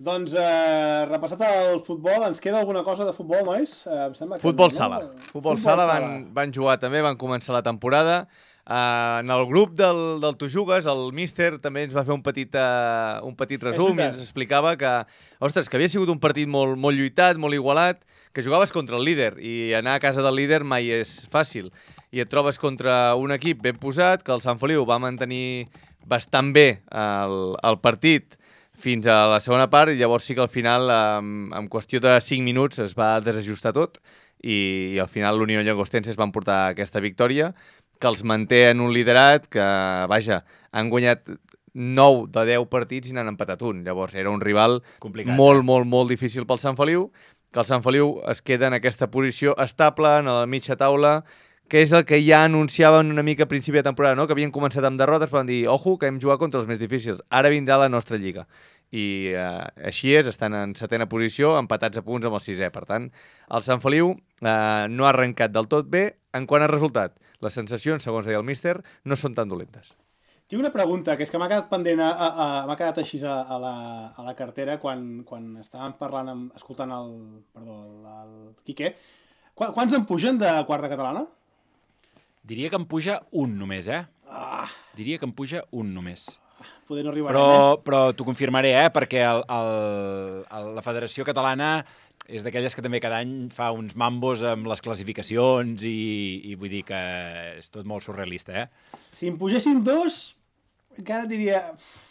Doncs, repassat el futbol, ens queda alguna cosa de futbol, nois? Em sembla que Futbol no, sala. no? Futbol sala van jugar també, van començar la temporada. En el grup del Tu Jugues, el míster també ens va fer un petit resum i ens explicava que, ostres, que havia sigut un partit molt, molt lluitat, molt igualat, que jugaves contra el líder i anar a casa del líder mai és fàcil. I et trobes contra un equip ben posat, que el Sant Feliu va mantenir bastant bé el partit fins a la segona part i llavors sí que al final, en qüestió de 5 minuts, es va desajustar tot i al final l'Unió Llagostense es van portar aquesta victòria que els manté en un liderat que, vaja, han guanyat 9 de 10 partits i n'han empatat un. Llavors, era un rival complicat, molt difícil pel Sant Feliu, que el Sant Feliu es queda en aquesta posició estable, en la mitja taula, que és el que ja anunciaven una mica a principi de temporada, no? Que havien començat amb derrotes, però van dir, ojo, que hem jugat contra els més difícils. Ara vindrà la nostra lliga. I així és, estan en 7ª posició, empatats a punts amb el 6è. Per tant, el Sant Feliu no ha arrencat del tot bé. En quant a resultat, les sensacions, segons deia el míster, no són tan dolentes. Tinc una pregunta, que és que m'ha quedat pendent, m'ha quedat així a la cartera quan estàvem parlant, escoltant el Quique. Quants en pugen de quarta catalana? Diria que en puja un només, Diria que en puja un només. Poder no arribar però t'ho confirmaré, perquè la Federació Catalana és d'aquelles que també cada any fa uns mambos amb les classificacions i vull dir que és tot molt surrealista, Si en pugessin 2, encara diria...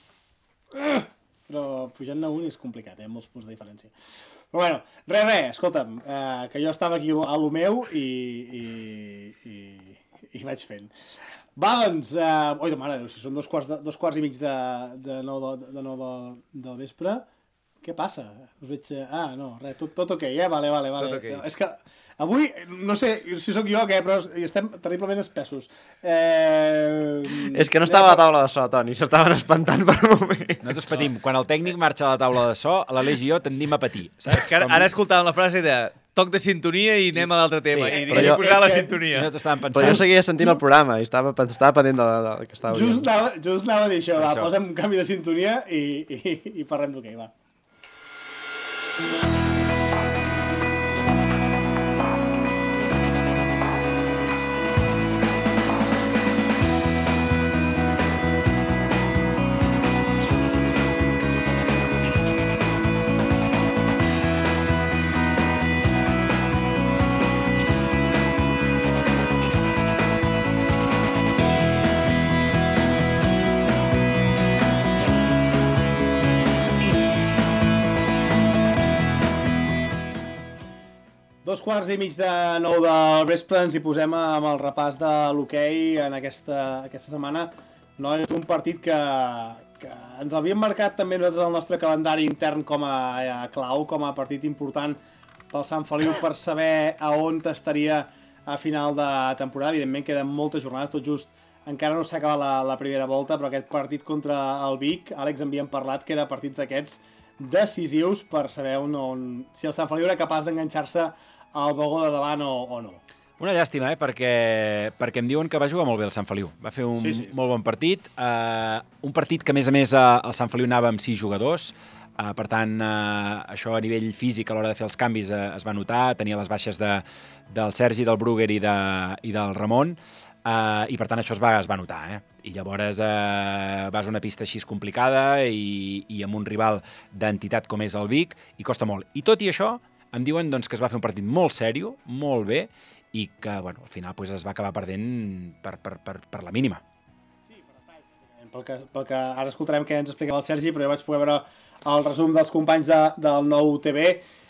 Però pujant-ne un és complicat, molts punts de diferència. Però bueno, res, escolta'm, que jo estava aquí a lo meu i vaig fent. Va, doncs... Oi, mare de Déu, si són dos quarts i mig de 9 del vespre, què passa? Us veig... no, res, tot ok, vale. Tot ok. És que avui, no sé si sóc jo o què, però estem terriblement espessos. És que no estava a la taula de so, Toni, s'estaven espantant per un moment. Nosaltres patim. Quan el tècnic marxa a la taula de so, l'Aleix i jo tendim a patir, saps? Que ara escoltàvem la frase de toc de sintonia i anem a l'altre tema. Sí, I digues posar la sintonia. Nosaltres estàvem pensant... Però jo seguia sentint el programa i estava pendent del que estava dient. Just anava a dir això, va, posa'm un canvi de sintonia i parlem d'hoquei, va. Dos quarts i mig de 9 del vespre ens hi posem amb el repàs de l'hoquei en aquesta setmana. No és un partit que ens l'havíem marcat també nosaltres al nostre calendari intern com a clau, com a partit important pel Sant Feliu per saber a on estaria a final de temporada. Evidentment queden moltes jornades, tot just encara no s'ha acabat la primera volta, però aquest partit contra el Vic, Àlex, havíem parlat que era partits d'aquests decisius per saber si el Sant Feliu era capaç d'enganxar-se al vagó de davant o no. Una llàstima, perquè em diuen que va jugar molt bé el Sant Feliu. Va fer un molt bon partit. Un partit que, a més, el Sant Feliu anava amb 6 jugadors. Per tant, això a nivell físic, a l'hora de fer els canvis, es va notar. Tenia les baixes del Sergi, del Brugger i del Ramon. I, per tant, això es va notar. I llavors vas a una pista així complicada i amb un rival d'entitat com és el Vic, i costa molt. I tot i això, em diuen que es va fer un partit molt sèrio, molt bé, i que al final es va acabar perdent per la mínima. Sí, pel que ara escoltarem què ens explicava el Sergi, però jo vaig poder veure el resum dels companys del nou TV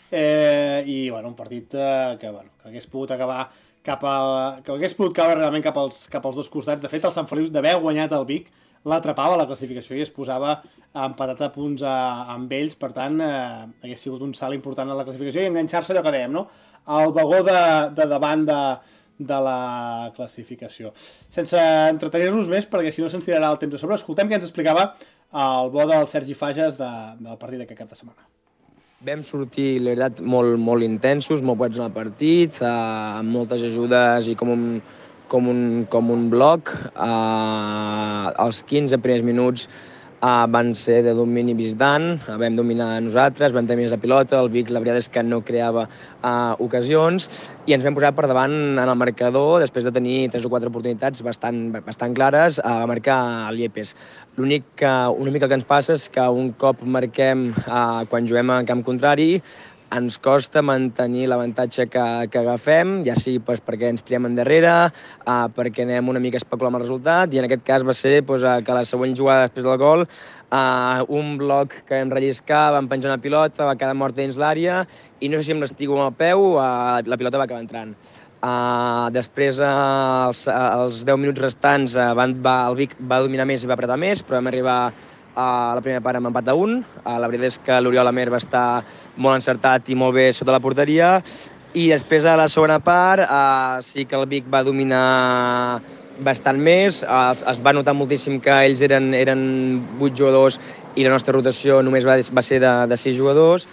i un partit que hagués pogut acabar que hagués pogut caure realment cap als dos costats. De fet, el Sant Feliu, d'haver guanyat el Vic, l'atrapava a la classificació i es posava empatat a punts amb ells, per tant, hagués sigut un salt important a la classificació i enganxar-se allò que dèiem, no? Al vagó de davant de la classificació. Sense entretenir-nos més, perquè si no se'ns tirarà el temps a sobre, escoltem què ens explicava el bo del Sergi Fages del partit d'aquest cap de setmana. Vam sortir, la veritat, molt intensos, molt buets en el partit, amb moltes ajudes i com un bloc. Als 15 primers minuts van ser de domini visitant, vam dominar nosaltres, vam tenir més la pilota, el Vic la veritat és que no creava ocasions i ens vam posar per davant en el marcador després de tenir 3 o 4 oportunitats bastant clares a marcar el Yepes. Una mica que ens passa és que un cop marquem quan juguem en camp contrari ens costa mantenir l'avantatge que agafem, ja sigui perquè ens tirem endarrere, perquè anem una mica a especular amb el resultat, i en aquest cas va ser que la següent jugada després del gol, un bloc que vam relliscar, vam penjar una pilota, va quedar morta dins l'àrea, i no sé si amb l'estigo amb el peu, la pilota va acabar entrant. Després, als 10 minuts restants, el Vic va dominar més i va apretar més, però vam arribar a la primera part amb empat a 1. La veritat és que l'Oriol Amer va estar molt encertat i molt bé sota la porteria. I després, a la segona part, sí que el Vic va dominar bastant més. Es va notar moltíssim que ells eren 8 jugadors i la nostra rotació només va ser de 6 jugadors.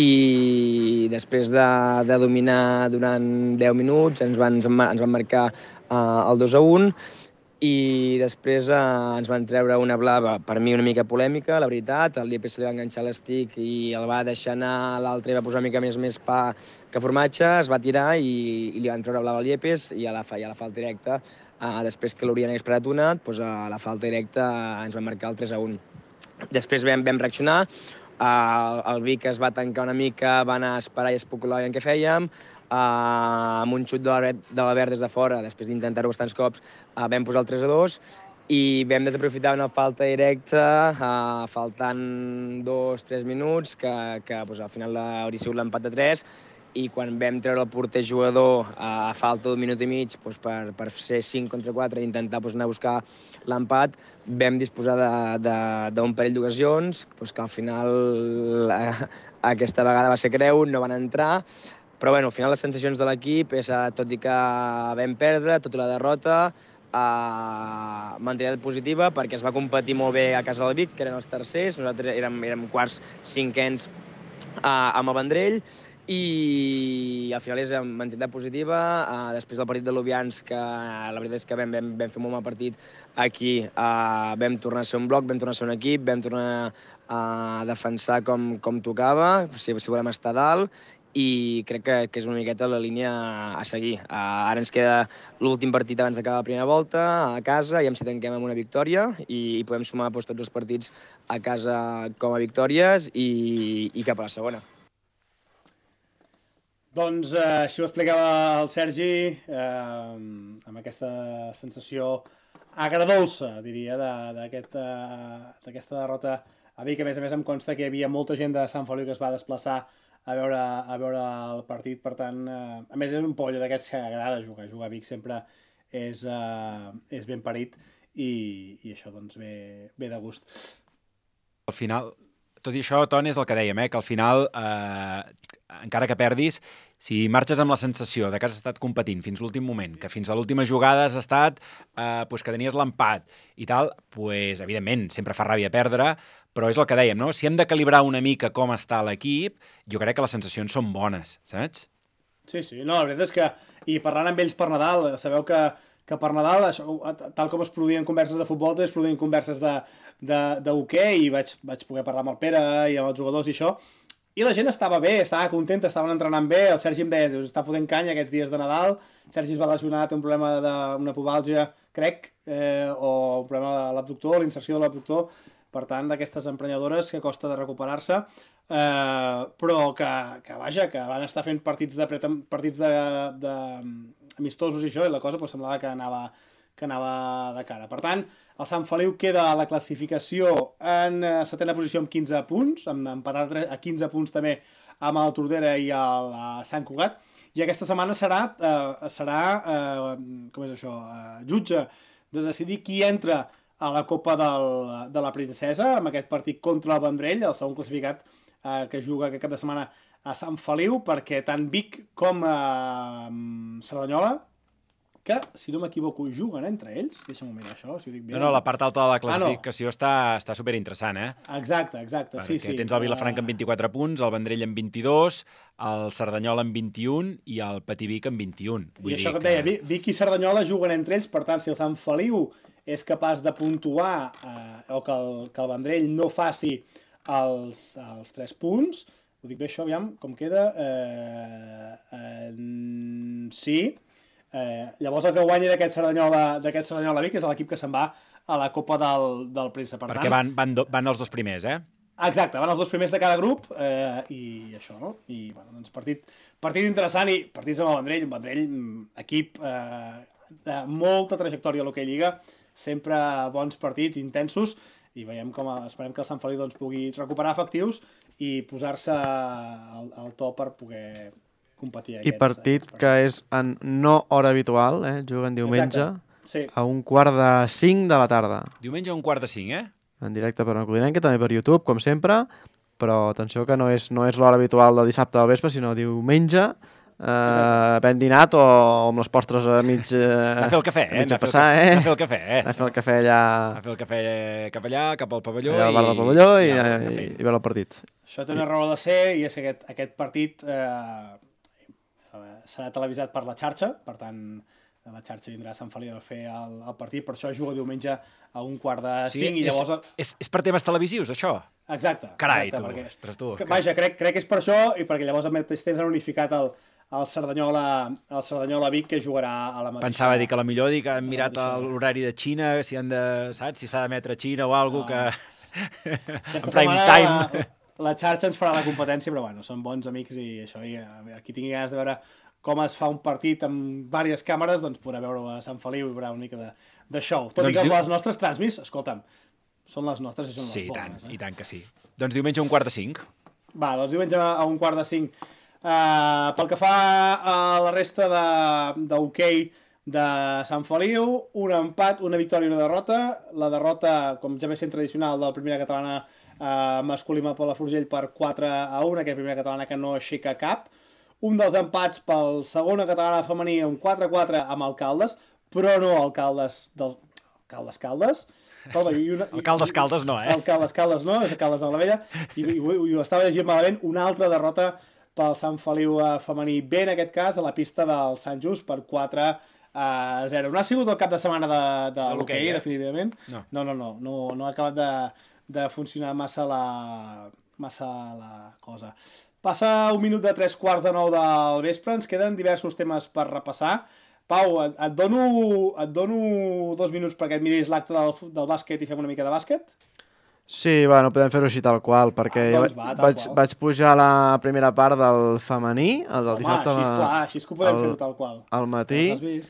I després de dominar durant 10 minuts ens van marcar el 2-1. I després ens van treure una blava, per mi una mica polèmica, la veritat. El Yepes se li va enganxar l'estic i el va deixar anar, l'altre va posar una mica més pa que formatge, es va tirar i li van treure blava al Yepes i a la falta directa, després que l'Orient hagués parat una, doncs a la falta directa ens van marcar el 3-1. Després vam reaccionar, el Vic es va tancar una mica, va anar a esperar i especular en què fèiem, amb un xut de l'Albert des de fora, després d'intentar-ho bastants cops, vam posar el 3-2 i vam desaprofitar una falta directa, faltant 2-3 minuts, que al final hauria sigut l'empat de 3, i quan vam treure el porter jugador a falta d'un minut i mig per ser 5 contra 4 i intentar anar a buscar l'empat, vam disposar d'un parell d'ocasions, que al final aquesta vegada va ser creu, no van entrar. Però al final les sensacions de l'equip és, tot i que vam perdre, tot i la derrota, mentalitat positiva, perquè es va competir molt bé a casa del Vic, que eren els tercers, nosaltres érem quarts, cinquens amb el Vendrell, i al final és mentalitat positiva. Després del partit de l'Obians, que la veritat és que vam fer molt mal partit aquí, vam tornar a ser un bloc, vam tornar a ser un equip, vam tornar a defensar com tocava, si volem estar dalt, i crec que és una miqueta la línia a seguir. Ara ens queda l'últim partit abans d'acabar la primera volta, a casa, i si tanquem amb una victòria i podem sumar tots els partits a casa com a victòries i cap a la segona. Doncs així ho explicava el Sergi, amb aquesta sensació agradolça, diria, d'aquesta derrota a Vic. A més em consta que hi havia molta gent de Sant Feliu que es va desplaçar a veure el partit, per tant, a més és un pollo d'aquests que agrada jugar a Vic sempre és ben parit i això doncs ve de gust. Al final, tot i això, Ton, és el que dèiem, que al final, encara que perdis, si marxes amb la sensació de que has estat competint fins l'últim moment, que fins a l'última jugada has estat que tenies l'empat i tal, evidentment, sempre fa ràbia perdre, però és el que dèiem, no? Si hem de calibrar una mica com està l'equip, jo crec que les sensacions són bones, saps? Sí, no, la veritat és que, i parlant amb ells per Nadal, sabeu que per Nadal, tal com es produïen converses de futbol, es produïen converses d'hoquei, i vaig poder parlar amb el Pere i amb els jugadors i això, i la gent estava bé, estava contenta, estaven entrenant bé. El Sergi em deia, està fotent canya aquests dies de Nadal. El Sergi es va lesionar, té un problema d'una pubàlgia, crec, o un problema de l'abductor, l'inserció de l'abductor, per tant, d'aquestes emprenyadores que costa de recuperar-se, però que van estar fent partits amistosos i això, i la cosa semblava que anava de cara. Per tant, el Sant Feliu queda a la classificació en setena posició amb 15 punts, empatat a 15 punts també amb el Tordera i el Sant Cugat, i aquesta setmana serà com és això, jutge de decidir qui entra a la Copa de la Princesa, amb aquest partit contra el Vendrell, el segon classificat que juga aquest cap de setmana a Sant Feliu, perquè tant Vic com Cerdanyola, que, si no m'equivoco, juguen entre ells. Deixa'm mirar això, si ho dic bé. No, la part alta de la classificació està superinteressant, Exacte, sí. Tens el Vilafranca amb 24 punts, el Vendrell amb 22, el Cerdanyola amb 21 i el Patí Vic amb 21. I això que et deia, Vic i Cerdanyola juguen entre ells, per tant, si el Sant Feliu és capaç de puntuar o que el Vendrell no faci els 3 punts, ho dic bé això, aviam, com queda? Sí. Llavors el que guanya d'aquest Cerdanyola Vic és l'equip que se'n va a la Copa del Príncep. Perquè van els 2 primers, Exacte, van els 2 primers de cada grup i això, no? I, bueno, doncs partit interessant i partits amb el Vendrell, equip de molta trajectòria a l'Hockey Lliga, sempre bons partits, intensos, i veiem esperem que el Sant Feliu doncs, pugui recuperar efectius i posar-se al to per poder competir. I partit que és en no hora habitual, juguen diumenge, sí. A 4:45 de la tarda. Diumenge a 4:45, En directe per una Codinenca, també per YouTube, com sempre, però atenció que no és l'hora habitual del dissabte al vespre, sinó diumenge, ben dinat o amb les postres a mig... a fer el cafè, a passar, a fer el cafè, a fer el cafè allà... A fer el cafè cap allà, cap al pavelló... Allà al bar del pavelló i veure el partit. Això té una raó de ser, i és que aquest partit serà televisat per la xarxa, per tant... la xarxa vindrà a Sant Feliu a fer el partit, per això juga diumenge a 4:45 sí, i llavors... És per temes televisius, això? Exacte. Carai, exacte, ostres, tu. Vaja, crec que és per això i perquè llavors al mateix temps han unificat el Cerdanyola Vic, que jugarà a la mateixa... Pensava dir que millor que han mirat l'horari de Xina, si han de, saps, si s'ha d'emetre a Xina o alguna cosa que... Aquesta setmana la xarxa ens farà la competència, però bueno, són bons amics i això, i aquí tingui ganes de veure com es fa un partit amb diverses càmeres, doncs podrà veure a Sant Feliu i veurà una mica de show. Tot i que les nostres transmis, escolta'm, són les nostres i són les bones. Sí, i tant que sí. Doncs diumenge a 4:45. Va, doncs diumenge a 4:45. Pel que fa a la resta d'hoquei de Sant Feliu, un empat, una victòria i una derrota. La derrota, com ja ve sent tradicional, de la primera catalana masculí a Palafrugell per 4-1, aquella primera catalana que no aixeca cap. Un dels empats pel segona catalana femení, un 4-4 amb Alcaldes, però no Alcaldes Caldes. Alcaldes no, Alcaldes no, és Alcaldes de la Vella. I ho estava llegint malament, una altra derrota pel Sant Feliu femení, bé en aquest cas, a la pista del Sant Just per 4-0. No ha sigut el cap de setmana de l'hoquei, definitivament. No ha acabat de funcionar massa la cosa. Passa un minut de 3:15 del vespre, ens queden diversos temes per repassar. Pau, et dono 2 minuts perquè et miris l'acte del bàsquet i fem una mica de bàsquet? Sí, bueno, podem fer-ho així tal qual, perquè vaig pujar a la primera part del femení, el del dissabte... Home, així que ho podem fer-ho tal qual. Al matí. Has vist?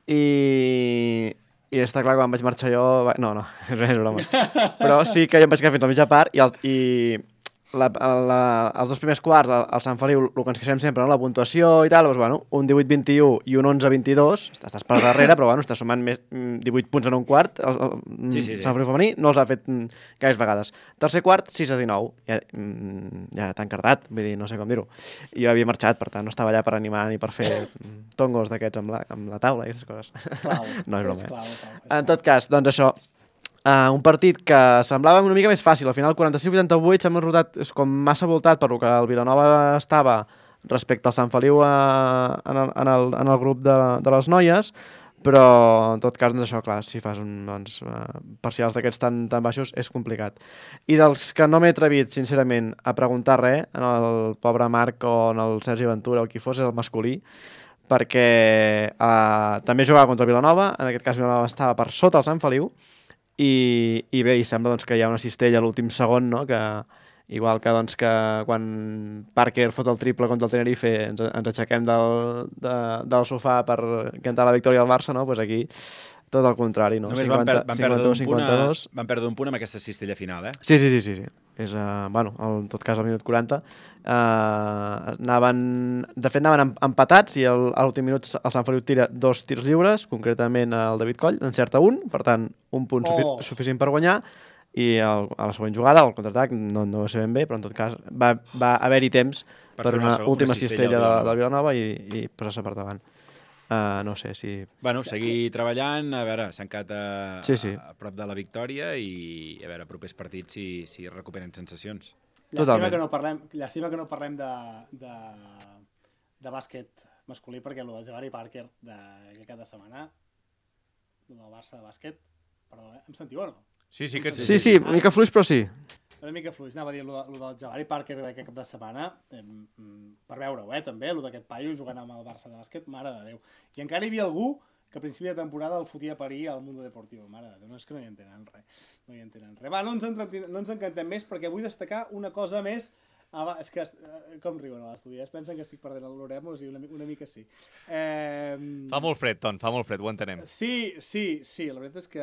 I està clar que quan vaig marxar jo... No, és broma. Però sí que jo em vaig quedar fins a mitja part i els 2 primers quarts, al Sant Feliu, el que ens queixem sempre, no? La puntuació i tal, doncs, bueno, un 18-21 i un 11-22, estàs per darrere, però bueno, estàs sumant més 18 punts en un quart, sí. Sant Feliu femení no els ha fet gaires vegades. Tercer quart, 6-19, ja t'ha encartat, vull dir, no sé com dir-ho. Jo havia marxat, per tant, no estava allà per animar ni per fer tongos d'aquests amb la taula i aquestes coses. No és broma, En tot cas, doncs això, un partit que semblava una mica més fàcil. Al final, 46-88 sembla un resultat com massa voltat per lo que el Vilanova estava respecte al Sant Feliu en el grup de les noies, però en tot cas, doncs això, clar, si fas parcials d'aquests tan baixos és complicat. I dels que no m'he atrevit, sincerament, a preguntar res, en el pobre Marc o en el Sergi Ventura o qui fos, és el masculí, perquè també jugava contra el Vilanova, en aquest cas Vilanova estava per sota el Sant Feliu, i bé, i sembla doncs, que hi ha una cistella a l'últim segon, no? Que igual que, doncs, que quan Parker fot el triple contra el Tenerife ens aixequem del sofà per cantar la victòria del Barça, no? Pues aquí tot el contrari, no? Només 52-52. Van perdre un punt amb aquesta cistella final, Sí. És, bueno, en tot cas al minut 40 anaven empatats i a l'últim minut el Sant Feliu tira 2 tirs lliures, concretament el David Coll encerta un, per tant un punt suficient per guanyar, i a la següent jugada, al contraatac, no ho sé ben bé, però en tot cas va haver-hi temps per una última cistella del Vilanova i posar-se per davant. No sé si... Bueno, seguir treballant, a veure, s'han quedat a prop de la victòria i a veure, propers partits si recuperen sensacions. Llàstima que no parlem de bàsquet masculí, perquè el de Jabari Parker d'aquest cap de setmana, el del Barça de bàsquet, Perdó, em sentiu o no? Sí, que Sí, una mica fluix, però sí. Una mica fluix. Anava a dir el del Jabari Parker d'aquest cap de setmana, per veure-ho, també, el d'aquest paio jugant amb el Barça de bàsquet, mare de Déu. I encara hi havia algú que a principi de temporada el fotia a parir al Mundo Deportivo. Mare de Déu, no és que no hi entenen res. Va, no ens encantem més perquè vull destacar una cosa més. És que, com riuen a l'estudi, pensen que estic perdent l'Oremos i una mica sí. Fa molt fred, Ton, fa molt fred, ho entenem. Sí, la veritat és que...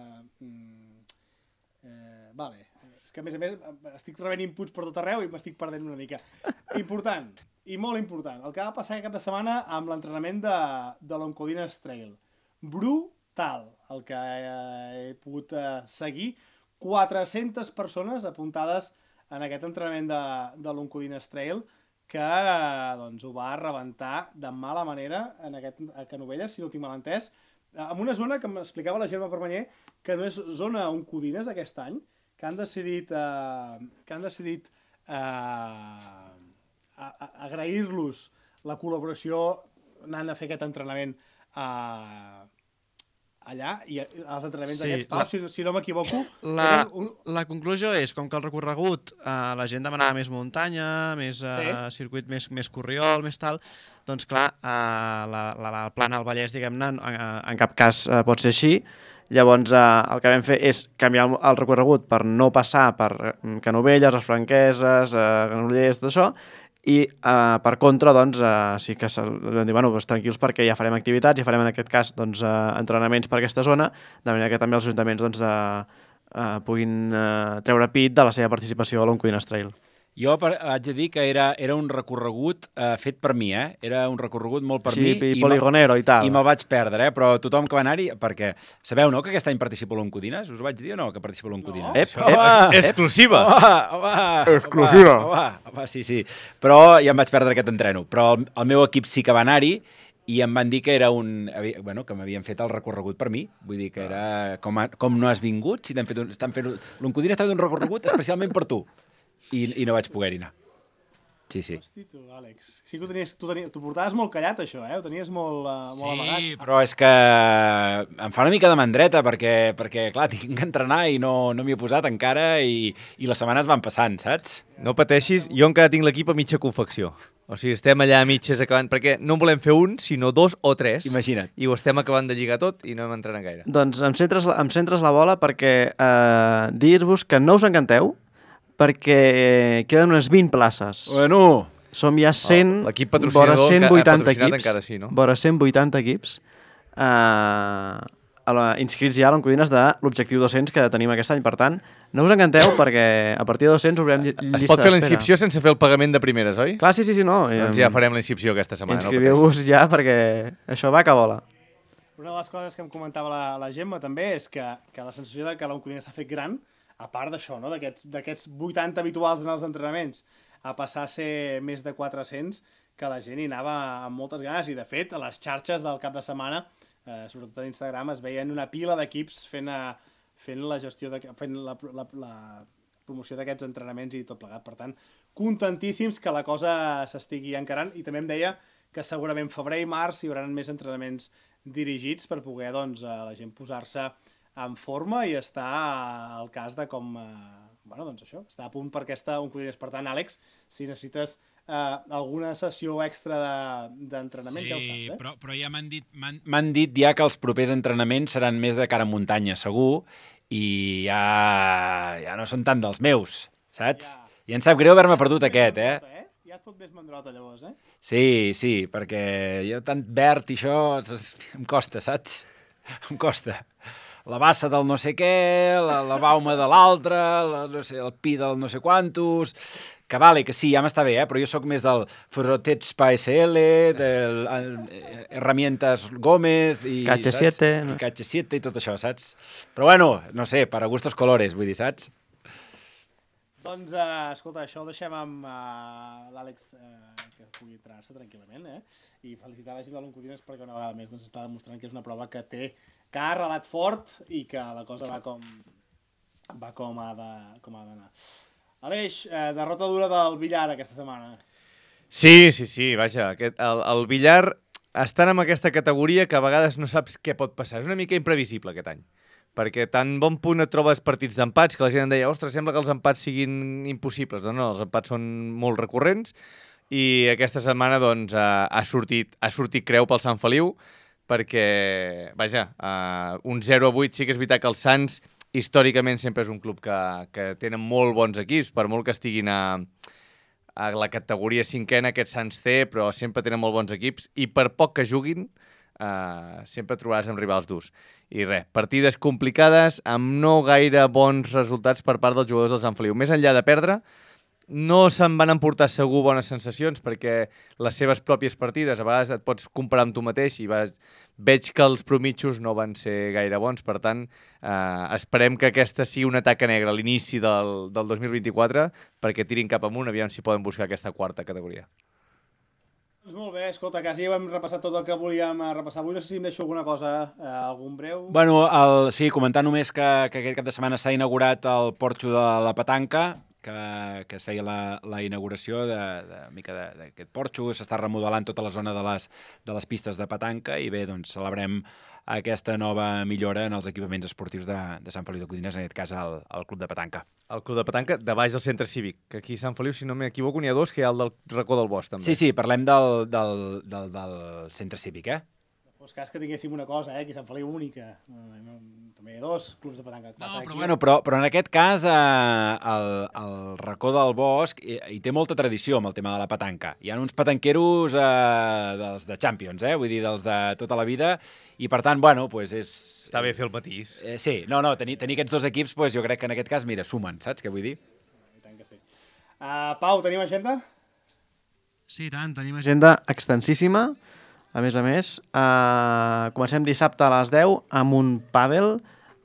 Vale. És que, a més, estic rebent inputs per tot arreu i m'estic perdent una mica. Important, i molt important, el que va passar aquest cap de setmana amb l'entrenament de l'Oncodines Trail. Brutal, el que he pogut seguir. 400 persones apuntades en aquest entrenament de l'Oncodines Trail que doncs, ho va rebentar de mala manera a Canovelles, si no tinc mal entès, en una zona que m'explicava la Gemma Permanyer que no és zona Oncodines aquest any, que han decidit agrair-los la col·laboració anant a fer aquest entrenament allà, i els entrenaments d'aquests paus, si no m'equivoco... La conclusió és, com que el recorregut la gent demanava més muntanya, més circuit més corriol, més tal, doncs clar, la plana al Vallès, diguem-ne, en cap cas pot ser així. Llavors, el que vam fer és canviar el recorregut per no passar per Canovelles, les Franqueses, Granollers, tot això, i per contra, doncs, sí que vam dir, bueno, tranquils perquè ja farem activitats i farem en aquest cas entrenaments per aquesta zona, de manera que també els ajuntaments puguin treure pit de la seva participació a l'Oncodines Trail. Jo haig de dir que era un recorregut fet per mi, Era un recorregut molt per mi. Sí, poligonero i tal. I me'l vaig perdre, però tothom que va anar-hi... Perquè sabeu, no?, que aquest any participo a l'Oncodines? Us ho vaig dir o no, que participo a l'Oncodines? Exclusiva! Exclusiva! Home, sí. Però ja em vaig perdre aquest entreno. Però el meu equip sí que va anar-hi i em van dir que era que m'havien fet el recorregut per mi. Vull dir que era com no has vingut, si estan fent l'Oncodines està fent un recorregut especialment per tu. I no vaig poder-hi anar. Sí. Hosti, tu, Àlex. Sí que tu portaves molt callat, això, Ho tenies molt amagat. Sí, però és que em fa una mica de mandreta, perquè clar, tinc que entrenar i no m'hi he posat encara i les setmanes van passant, saps? No pateixis, jo encara tinc l'equip a mitja confecció. O sigui, estem allà a mitges acabant, perquè no en volem fer un, sinó 2 o 3. Imagina't. I ho estem acabant de lligar tot i no hem entrenat gaire. Doncs em centres la bola perquè dir-vos que no us encanteu, perquè queden unes 20 places. Bueno! Som ja 100, l'equip patrocinador 180 equips, encara sí, no? vora 180 equips inscrits ja a l'Oncodines de l'objectiu 200 que tenim aquest any. Per tant, no us encanteu perquè a partir de 200 obrem llista d'espera. Es pot fer la inscripció sense fer el pagament de primeres, oi? Clar, sí, no. Doncs ja farem la inscripció aquesta setmana. Inscriviu-vos ja perquè això va que vola. Una de les coses que em comentava la Gemma també és que la sensació de que l'Oncodines s'ha fet gran, a part d'això, no? d'aquests 80 habituals en els entrenaments, a passar a ser més de 400, que la gent hi anava amb moltes ganes. I, de fet, a les xarxes del cap de setmana, sobretot a Instagram, es veien una pila d'equips fent la gestió, fent la promoció d'aquests entrenaments i tot plegat. Per tant, contentíssims que la cosa s'estigui encarant. I també em deia que segurament febrer i març hi haurà més entrenaments dirigits per poder la gent posar-se en forma i estar al cas de com... doncs això, està a punt per aquesta Oncodines. Per tant, Àlex, si necessites alguna sessió extra d'entrenament, ja ho saps, Però ja m'han dit ja que els propers entrenaments seran més de cara a muntanya, segur, i ja no són tant dels meus, saps? I em sap greu haver-me perdut aquest, Ja et fot més mandrota, llavors, Sí, perquè jo tant verd i això em costa, saps? Em costa. La bassa del no sé què, la bauma de l'altre, el pi del no sé quantos... Que vale, que sí, ja m'està bé, però jo sóc més del Frotets Spa SL, del Herramientas Gómez... KH7 i tot això, saps? Però bueno, no sé, para gustos colores, vull dir, saps? Doncs, escolta, això ho deixem amb l'Àlex, que pugui entrenar-se tranquil·lament, i felicitar la gent de l'Oncodines perquè una vegada més està demostrant que és una prova que ha arrelat fort i que la cosa va com ha d'anar. Aleix, derrota dura del Villar aquesta setmana. Sí, vaja. El Villar estan en aquesta categoria que a vegades no saps què pot passar. És una mica imprevisible aquest any. perquè tan bon punt et trobes partits d'empats que la gent em deia, ostres, sembla que els empats siguin impossibles. No, els empats són molt recurrents i aquesta setmana doncs, ha sortit creu pel Sant Feliu perquè, vaja, un 0-8 sí que és veritat que els Sants històricament sempre és un club que tenen molt bons equips, per molt que estiguin a la categoria cinquena aquests Sants té, però sempre tenen molt bons equips i per poc que juguin sempre trobaràs amb rivals durs. I res, partides complicades amb no gaire bons resultats per part dels jugadors del Sant Feliu. Més enllà de perdre, no se'n van emportar segur bones sensacions perquè les seves pròpies partides, a vegades et pots comparar amb tu mateix i veig que els promitjos no van ser gaire bons, per tant, esperem que aquesta sigui una taca negra a l'inici del 2024 perquè tirin cap amunt, aviam si poden buscar aquesta quarta categoria. Doncs molt bé, escolta, quasi ja hem repassat tot el que volíem repassar avui. No sé si em deixo alguna cosa, algun breu... Bueno, sí, comentar només que aquest cap de setmana s'ha inaugurat el porxo de la petanca, que es feia la inauguració d'aquest porxo, s'està remodelant tota la zona de les pistes de petanca i bé, doncs celebrem aquesta nova millora en els equipaments esportius de Sant Feliu de Codines, en aquest cas el Club de Petanca. El Club de Petanca de baix del centre cívic, que aquí a Sant Feliu, si no m'equivoco, n'hi ha dos, que hi ha el del racó del Bosc, també. Sí, parlem del centre cívic, No fos cas que tinguéssim una cosa, aquí a Sant Feliu única. També hi ha dos clubs de petanca. Però en aquest cas el racó del Bosc hi té molta tradició amb el tema de la petanca. Hi ha uns petanqueros dels de Champions, vull dir, dels de tota la vida, i per tant, bueno, doncs és... Està bé fer el matís. Sí, tenir aquests dos equips, jo crec que en aquest cas, mira, sumen, saps què vull dir? I tant que sí. Pau, tenim agenda? Sí, tant, tenim agenda extensíssima. A més, comencem dissabte a les 10 amb un pàdel,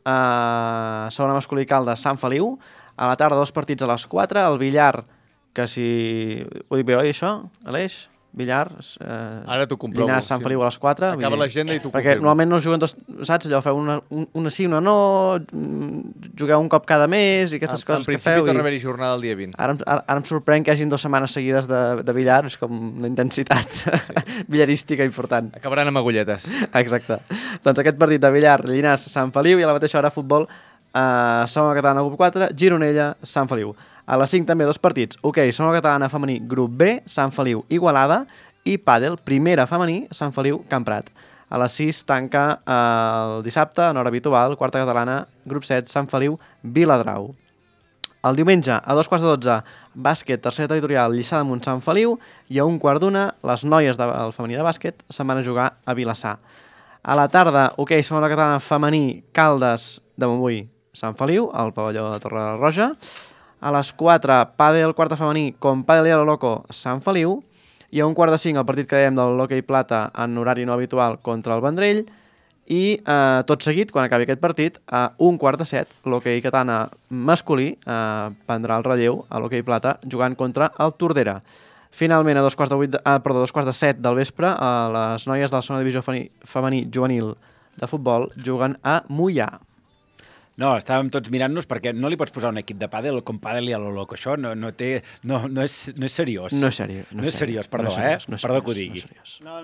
segona masculí Caldes, Sant Feliu. A la tarda, 2 partits a les 4. El billar, que si... Ho dic bé, oi, això, Aleix? Billar, ara t'ho comprovo. Llinars, Sant Feliu a les 4. Acaba l'agenda i t'ho confirmo. Perquè normalment no juguen dos, saps? Allò, feu una sí, una no, jugueu un cop cada mes i aquestes coses que feu. En principi torna a haver-hi jornada el dia 20. Ara em sorprèn que hi hagin 2 setmanes seguides de billar, és com una intensitat billarística important. Acabaran amb agulletes. Exacte. Doncs aquest partit de billar, Llinars, Sant Feliu, i a la mateixa hora futbol, segona catalana, grup 4, Gironella, Sant Feliu. A les 5 també 2 partits. Segona catalana femení, grup B, Sant Feliu, Igualada, i pàdel, primera femení, Sant Feliu, Camprat. A les 6 tanca el dissabte, en hora habitual, quarta catalana, grup 7, Sant Feliu, Viladrau. El diumenge, a 2:15, bàsquet, tercera territorial, Lliçà d'Amunt, Sant Feliu, i a 1:15, les noies del femení de bàsquet se'n van a jugar a Vilassar. A la tarda, segona catalana femení, Caldes de Montbui, Sant Feliu, al pavelló de Torre Roja. A les 4, pàdel, quarta femení, com pàdel i a la Loco, Sant Feliu. I a 1:45, el partit que dèiem del l'Hockey Plata en horari no habitual contra el Vendrell. I tot seguit, quan acabi aquest partit, a 1:47, l'Hockey Katana masculí prendrà el relleu a l'Hockey Plata jugant contra el Tordera. Finalment, a 2:15 del vespre, les noies de la segona divisió femení juvenil de futbol juguen a Moià. No, estàvem tots mirant-nos perquè no li pots posar un equip de pàdel com pàdel i a lo loco. Això no és seriós. No és seriós. No és seriós, perdó, Perdó que ho digui. No.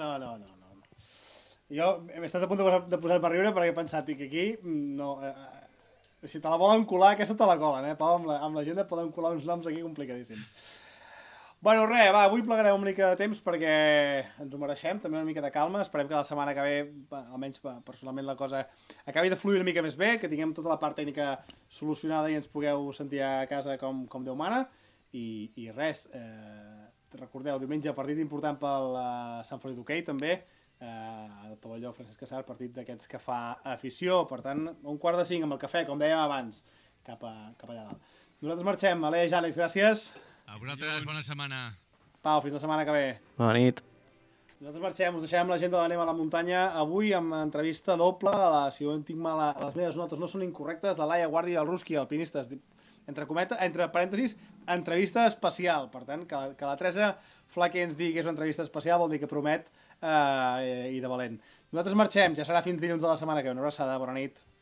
Jo he estat a punt de posar-me a riure perquè he pensat que aquí no... Si te la volen colar, aquesta te la colen, Pau, amb l'agenda poden colar uns noms aquí complicadíssims. Bueno, res, avui plegarem una mica de temps perquè ens ho mereixem, també una mica de calma. Esperem que la setmana que ve, almenys personalment, la cosa acabi de fluir una mica més bé, que tinguem tota la part tècnica solucionada i ens pugueu sentir a casa com Déu mana. I res, recordeu, diumenge partit important pel Sant Feliu d'Hoquei també, el pavelló Francesc Casar, partit d'aquests que fa afició. Per tant, 4:45 amb el cafè, com dèiem abans, cap allà dalt. Nosaltres marxem. Aleix, Àlex, gràcies. A vosaltres, bona setmana. Pau, fins la setmana que ve. Bona nit. Nosaltres marxem, us deixem l'agenda de l'Anem a la muntanya. Avui amb entrevista doble, si ho tinc mal, les meves notes no són incorrectes, de Laia Guàrdia i el Ruski, alpinistes. Entre parèntesis, entrevista especial. Per tant, que la Teresa Flaque ens digui que és una entrevista especial vol dir que promet i de valent. Nosaltres marxem, ja serà fins dilluns de la setmana que ve. Una abraçada, bona nit.